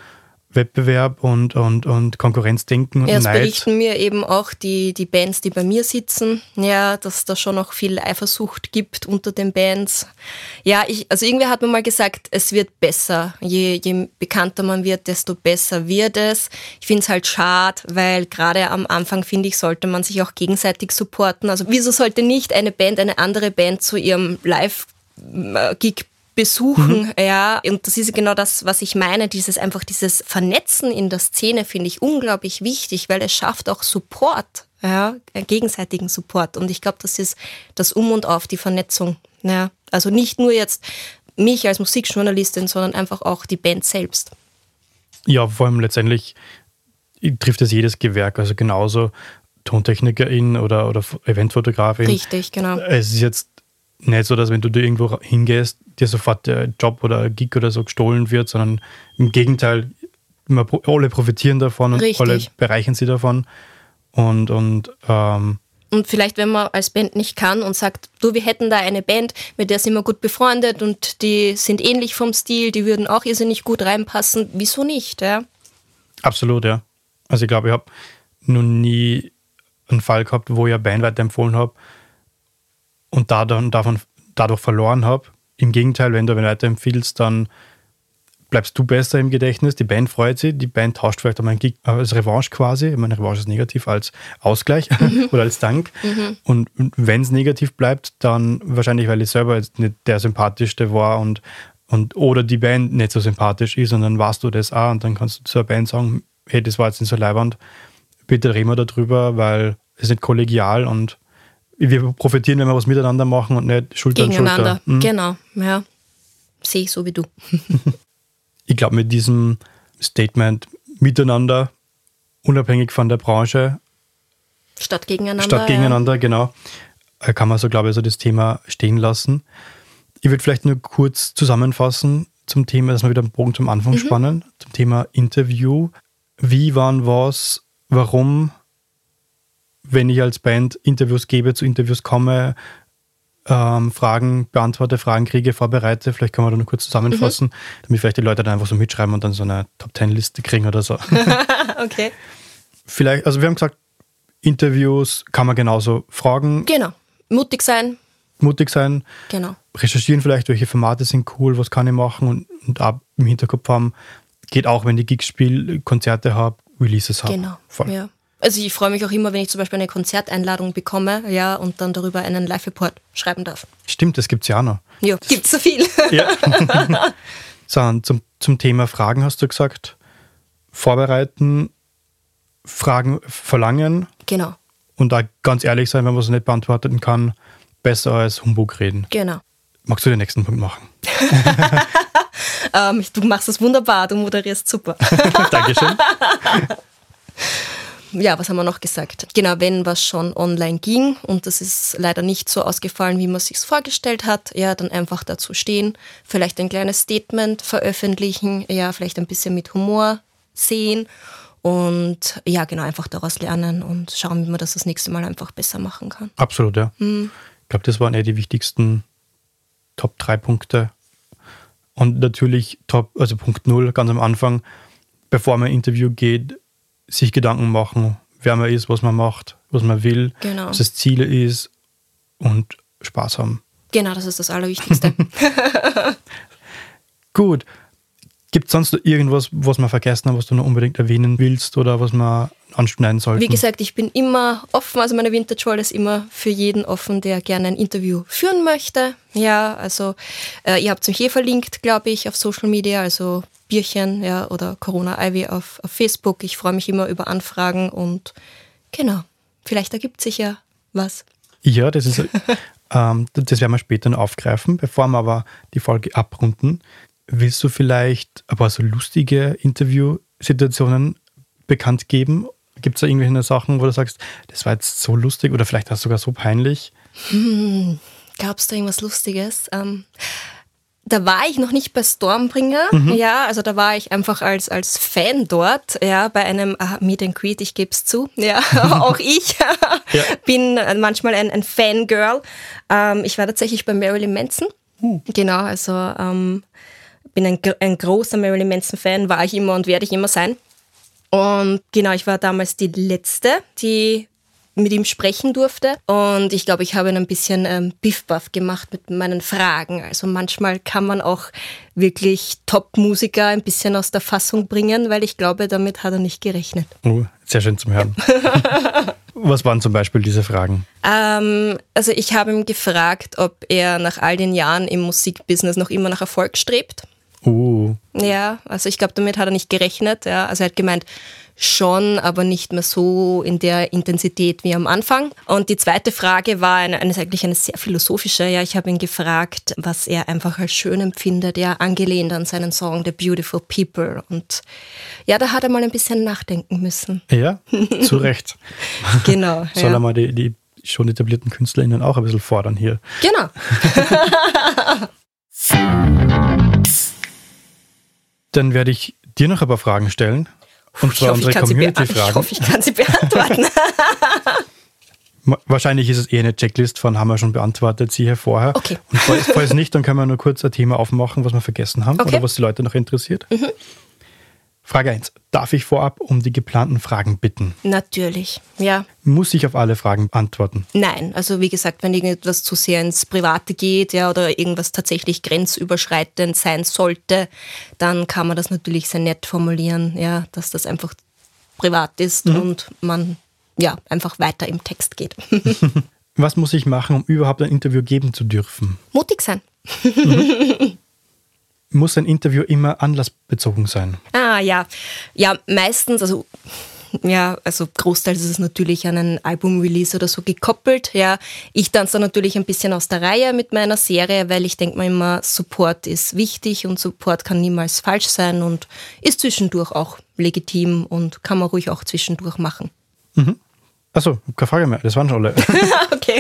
Wettbewerb und Konkurrenzdenken und Ja, es Neid. berichten mir eben auch die Bands, die bei mir sitzen, ja, dass da schon noch viel Eifersucht gibt unter den Bands. Ja, also irgendwer hat mir mal gesagt, es wird besser. Je bekannter man wird, desto besser wird es. Ich finde es halt schade, weil gerade am Anfang, finde ich, sollte man sich auch gegenseitig supporten. Also wieso sollte nicht eine Band eine andere Band zu ihrem Live-Gig besuchen, ja, und das ist genau das, was ich meine, dieses Vernetzen in der Szene finde ich unglaublich wichtig, weil es schafft auch Support, ja, gegenseitigen Support, und ich glaube, das ist das Um und Auf, die Vernetzung, ja, also nicht nur jetzt mich als Musikjournalistin, sondern einfach auch die Band selbst. Ja, vor allem letztendlich trifft es jedes Gewerk, also genauso Tontechnikerin oder Eventfotografin. Richtig, genau. Es ist jetzt nicht so, dass wenn du da irgendwo hingehst, dir sofort der Job oder Gig oder so gestohlen wird, sondern im Gegenteil, alle profitieren davon und Richtig. alle bereichern sie davon. Und vielleicht, wenn man als Band nicht kann und sagt, du, wir hätten da eine Band, mit der sind wir gut befreundet und die sind ähnlich vom Stil, die würden auch irrsinnig gut reinpassen, wieso nicht, ja? Absolut, ja. Also ich glaube, ich habe noch nie einen Fall gehabt, wo ich eine Band weiterempfohlen habe und dadurch verloren habe. Im Gegenteil, wenn du eine weiterempfiehlst, dann bleibst du besser im Gedächtnis, die Band freut sich, die Band tauscht vielleicht auch einen Gig als Revanche quasi. Ich meine, Revanche ist negativ, als Ausgleich oder als Dank. Und wenn es negativ bleibt, dann wahrscheinlich, weil ich selber jetzt nicht der Sympathischste war und oder die Band nicht so sympathisch ist, und dann warst du das auch und dann kannst du zur Band sagen, hey, das war jetzt nicht so leiwand, bitte reden wir darüber, weil es ist nicht kollegial und wir profitieren, wenn wir was miteinander machen und nicht Schulter an Schulter. Genau, ja. Sehe ich so wie du. Ich glaube, mit diesem Statement miteinander, unabhängig von der Branche, statt gegeneinander, ja. Genau, kann man so, glaube ich, so das Thema stehen lassen. Ich würde vielleicht nur kurz zusammenfassen zum Thema, dass wir wieder einen Bogen zum Anfang spannen, zum Thema Interview. Wie, wann, was, warum, wenn ich als Band Interviews gebe, zu Interviews komme, Fragen beantworte, Fragen kriege, vorbereite. Vielleicht kann man da noch kurz zusammenfassen, damit vielleicht die Leute dann einfach so mitschreiben und dann so eine Top-10-Liste kriegen oder so. Okay. Vielleicht, also wir haben gesagt, Interviews kann man genauso fragen. Genau. Mutig sein. Genau. Recherchieren vielleicht, welche Formate sind cool, was kann ich machen und auch im Hinterkopf haben, geht auch, wenn ich Gigs spiele, Konzerte habe, Releases habe. Genau, ja. Also ich freue mich auch immer, wenn ich zum Beispiel eine Konzerteinladung bekomme, ja, und dann darüber einen Live-Report schreiben darf. Stimmt, das gibt es ja auch noch. Ja, gibt es so viel. Ja. So, zum Thema Fragen hast du gesagt, vorbereiten, Fragen verlangen. Genau. Und da ganz ehrlich sein, wenn man es nicht beantworten kann, besser als Humbug reden. Genau. Magst du den nächsten Punkt machen? Du machst das wunderbar, du moderierst super. Dankeschön. Ja, was haben wir noch gesagt? Genau, wenn was schon online ging und das ist leider nicht so ausgefallen, wie man es sich vorgestellt hat, ja, dann einfach dazu stehen, vielleicht ein kleines Statement veröffentlichen, ja, vielleicht ein bisschen mit Humor sehen und ja, genau, einfach daraus lernen und schauen, wie man das nächste Mal einfach besser machen kann. Absolut, ja. Ich glaube, das waren die wichtigsten Top 3 Punkte. Und natürlich Punkt 0 ganz am Anfang, bevor man ein Interview geht, sich Gedanken machen, wer man ist, was man macht, was man will, genau. Was das Ziel ist und Spaß haben. Genau, das ist das Allerwichtigste. Gut. Gibt es sonst noch irgendwas, was wir vergessen haben, was du noch unbedingt erwähnen willst oder was wir anschneiden sollten? Wie gesagt, ich bin immer offen, also meine Vintage World ist immer für jeden offen, der gerne ein Interview führen möchte. Ja, also ihr habt mich verlinkt, glaube ich, auf Social Media, also Bierchen, ja, oder Corona Ivy auf Facebook. Ich freue mich immer über Anfragen und genau, vielleicht ergibt sich ja was. Ja, das ist das werden wir später noch aufgreifen, bevor wir aber die Folge abrunden. Willst du vielleicht ein paar so lustige Interviewsituationen bekannt geben? Gibt es da irgendwelche Sachen, wo du sagst, das war jetzt so lustig oder vielleicht auch sogar so peinlich? Gab es da irgendwas Lustiges? Da war ich noch nicht bei Stormbringer, ja, also da war ich einfach als Fan dort, ja, bei einem Meet and Greet, ich gebe es zu, ja, auch ich bin manchmal ein Fangirl. Ich war tatsächlich bei Marilyn Manson, genau, also bin ein großer Marilyn Manson-Fan, war ich immer und werde ich immer sein. Und genau, ich war damals die Letzte, die mit ihm sprechen durfte. Und ich glaube, ich habe ihn ein bisschen Biff-Baff gemacht mit meinen Fragen. Also manchmal kann man auch wirklich Top-Musiker ein bisschen aus der Fassung bringen, weil ich glaube, damit hat er nicht gerechnet. Oh, sehr schön zum Hören. Was waren zum Beispiel diese Fragen? Also ich habe ihn gefragt, ob er nach all den Jahren im Musikbusiness noch immer nach Erfolg strebt. Ja, also ich glaube, damit hat er nicht gerechnet. Ja. Also er hat gemeint, schon, aber nicht mehr so in der Intensität wie am Anfang. Und die zweite Frage war eigentlich eine sehr philosophische. Ja, ich habe ihn gefragt, was er einfach als schön empfindet, ja, angelehnt an seinen Song The Beautiful People. Und ja, da hat er mal ein bisschen nachdenken müssen. Ja, zu Recht. Genau. Soll er mal die schon etablierten KünstlerInnen auch ein bisschen fordern hier. Genau. Dann werde ich dir noch ein paar Fragen stellen. Und zwar unsere Community-Fragen. Ich hoffe, ich kann sie beantworten. Wahrscheinlich ist es eher eine Checklist von haben wir schon beantwortet, siehe vorher. Okay. Und falls nicht, dann können wir nur kurz ein Thema aufmachen, was wir vergessen haben oder was die Leute noch interessiert. Mhm. Frage 1. Darf ich vorab um die geplanten Fragen bitten? Natürlich, ja. Muss ich auf alle Fragen antworten? Nein, also wie gesagt, wenn irgendetwas zu sehr ins Private geht, ja, oder irgendwas tatsächlich grenzüberschreitend sein sollte, dann kann man das natürlich sehr nett formulieren, ja, dass das einfach privat ist und man ja einfach weiter im Text geht. Was muss ich machen, um überhaupt ein Interview geben zu dürfen? Mutig sein. Muss ein Interview immer anlassbezogen sein? Ja. Ja, meistens, also großteils ist es natürlich an einen Album-Release oder so gekoppelt. Ja, ich tanze natürlich ein bisschen aus der Reihe mit meiner Serie, weil ich denke mir immer, Support ist wichtig und Support kann niemals falsch sein und ist zwischendurch auch legitim und kann man ruhig auch zwischendurch machen. Mhm. Achso, keine Frage mehr, das waren schon alle. Okay.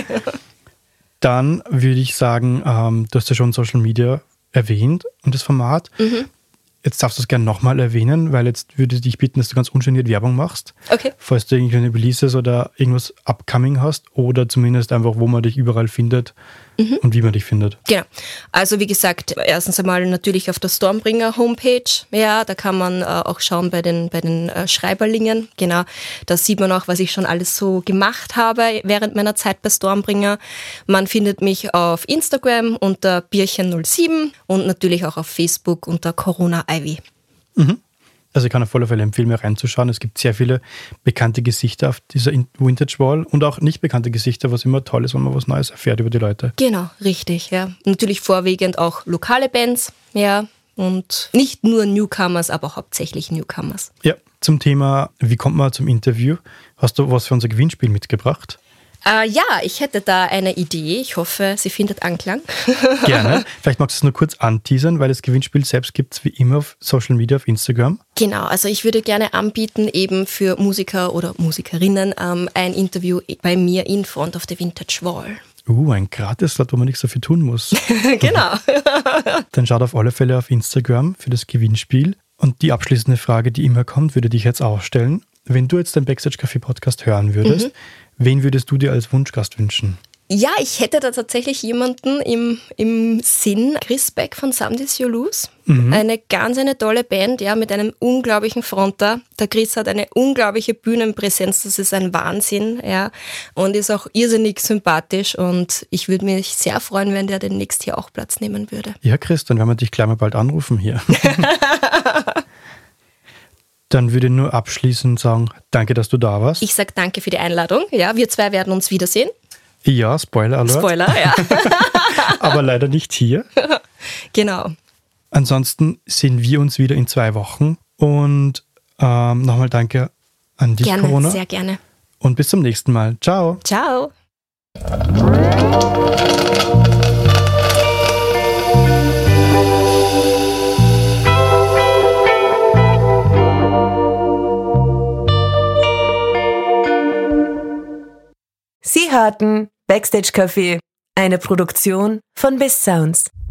Dann würde ich sagen, du hast ja schon Social Media erwähnt und das Format. Mhm. Jetzt darfst du es gerne nochmal erwähnen, weil jetzt würde ich dich bitten, dass du ganz ungeniert Werbung machst. Okay. Falls du irgendwelche Releases oder irgendwas upcoming hast oder zumindest einfach, wo man dich überall findet und wie man dich findet. Genau. Also wie gesagt, erstens einmal natürlich auf der Stormbringer Homepage. Ja, da kann man auch schauen bei den Schreiberlingen. Genau. Da sieht man auch, was ich schon alles so gemacht habe während meiner Zeit bei Stormbringer. Man findet mich auf Instagram unter Bierchen07 und natürlich auch auf Facebook unter Corona Ivy. Mhm. Also ich kann auf alle Fälle empfehlen, mir reinzuschauen. Es gibt sehr viele bekannte Gesichter auf dieser Vintage Wall und auch nicht bekannte Gesichter, was immer toll ist, wenn man was Neues erfährt über die Leute. Genau, richtig. Ja. Natürlich vorwiegend auch lokale Bands, ja, und nicht nur Newcomers, aber hauptsächlich Newcomers. Ja, zum Thema, wie kommt man zum Interview? Hast du was für unser Gewinnspiel mitgebracht? Ja, ich hätte da eine Idee. Ich hoffe, sie findet Anklang. Gerne. Vielleicht magst du es nur kurz anteasern, weil das Gewinnspiel selbst gibt es wie immer auf Social Media, auf Instagram. Genau, also ich würde gerne anbieten, eben für Musiker oder Musikerinnen ein Interview bei mir in Front of the Vintage Wall. Ein Gratis-Slot, wo man nicht so viel tun muss. Genau. Dann schaut auf alle Fälle auf Instagram für das Gewinnspiel. Und die abschließende Frage, die immer kommt, würde ich jetzt auch stellen. Wenn du jetzt den Backstage Café Podcast hören würdest, wen würdest du dir als Wunschgast wünschen? Ja, ich hätte da tatsächlich jemanden im Sinn. Chris Beck von Some Days You Lose. Eine tolle Band, ja, mit einem unglaublichen Fronter. Der Chris hat eine unglaubliche Bühnenpräsenz, das ist ein Wahnsinn, ja. Und ist auch irrsinnig sympathisch und ich würde mich sehr freuen, wenn der demnächst hier auch Platz nehmen würde. Ja, Chris, dann werden wir dich gleich mal bald anrufen hier. Dann würde ich nur abschließend sagen, danke, dass du da warst. Ich sage danke für die Einladung. Ja, wir zwei werden uns wiedersehen. Ja, Spoiler Alert. Spoiler, ja. Aber leider nicht hier. Genau. Ansonsten sehen wir uns wieder in 2 Wochen. Und nochmal danke an dich, gerne, Corona. Sehr gerne. Und bis zum nächsten Mal. Ciao. Ciao. Sie hörten Backstage Café, eine Produktion von Biss Sounds.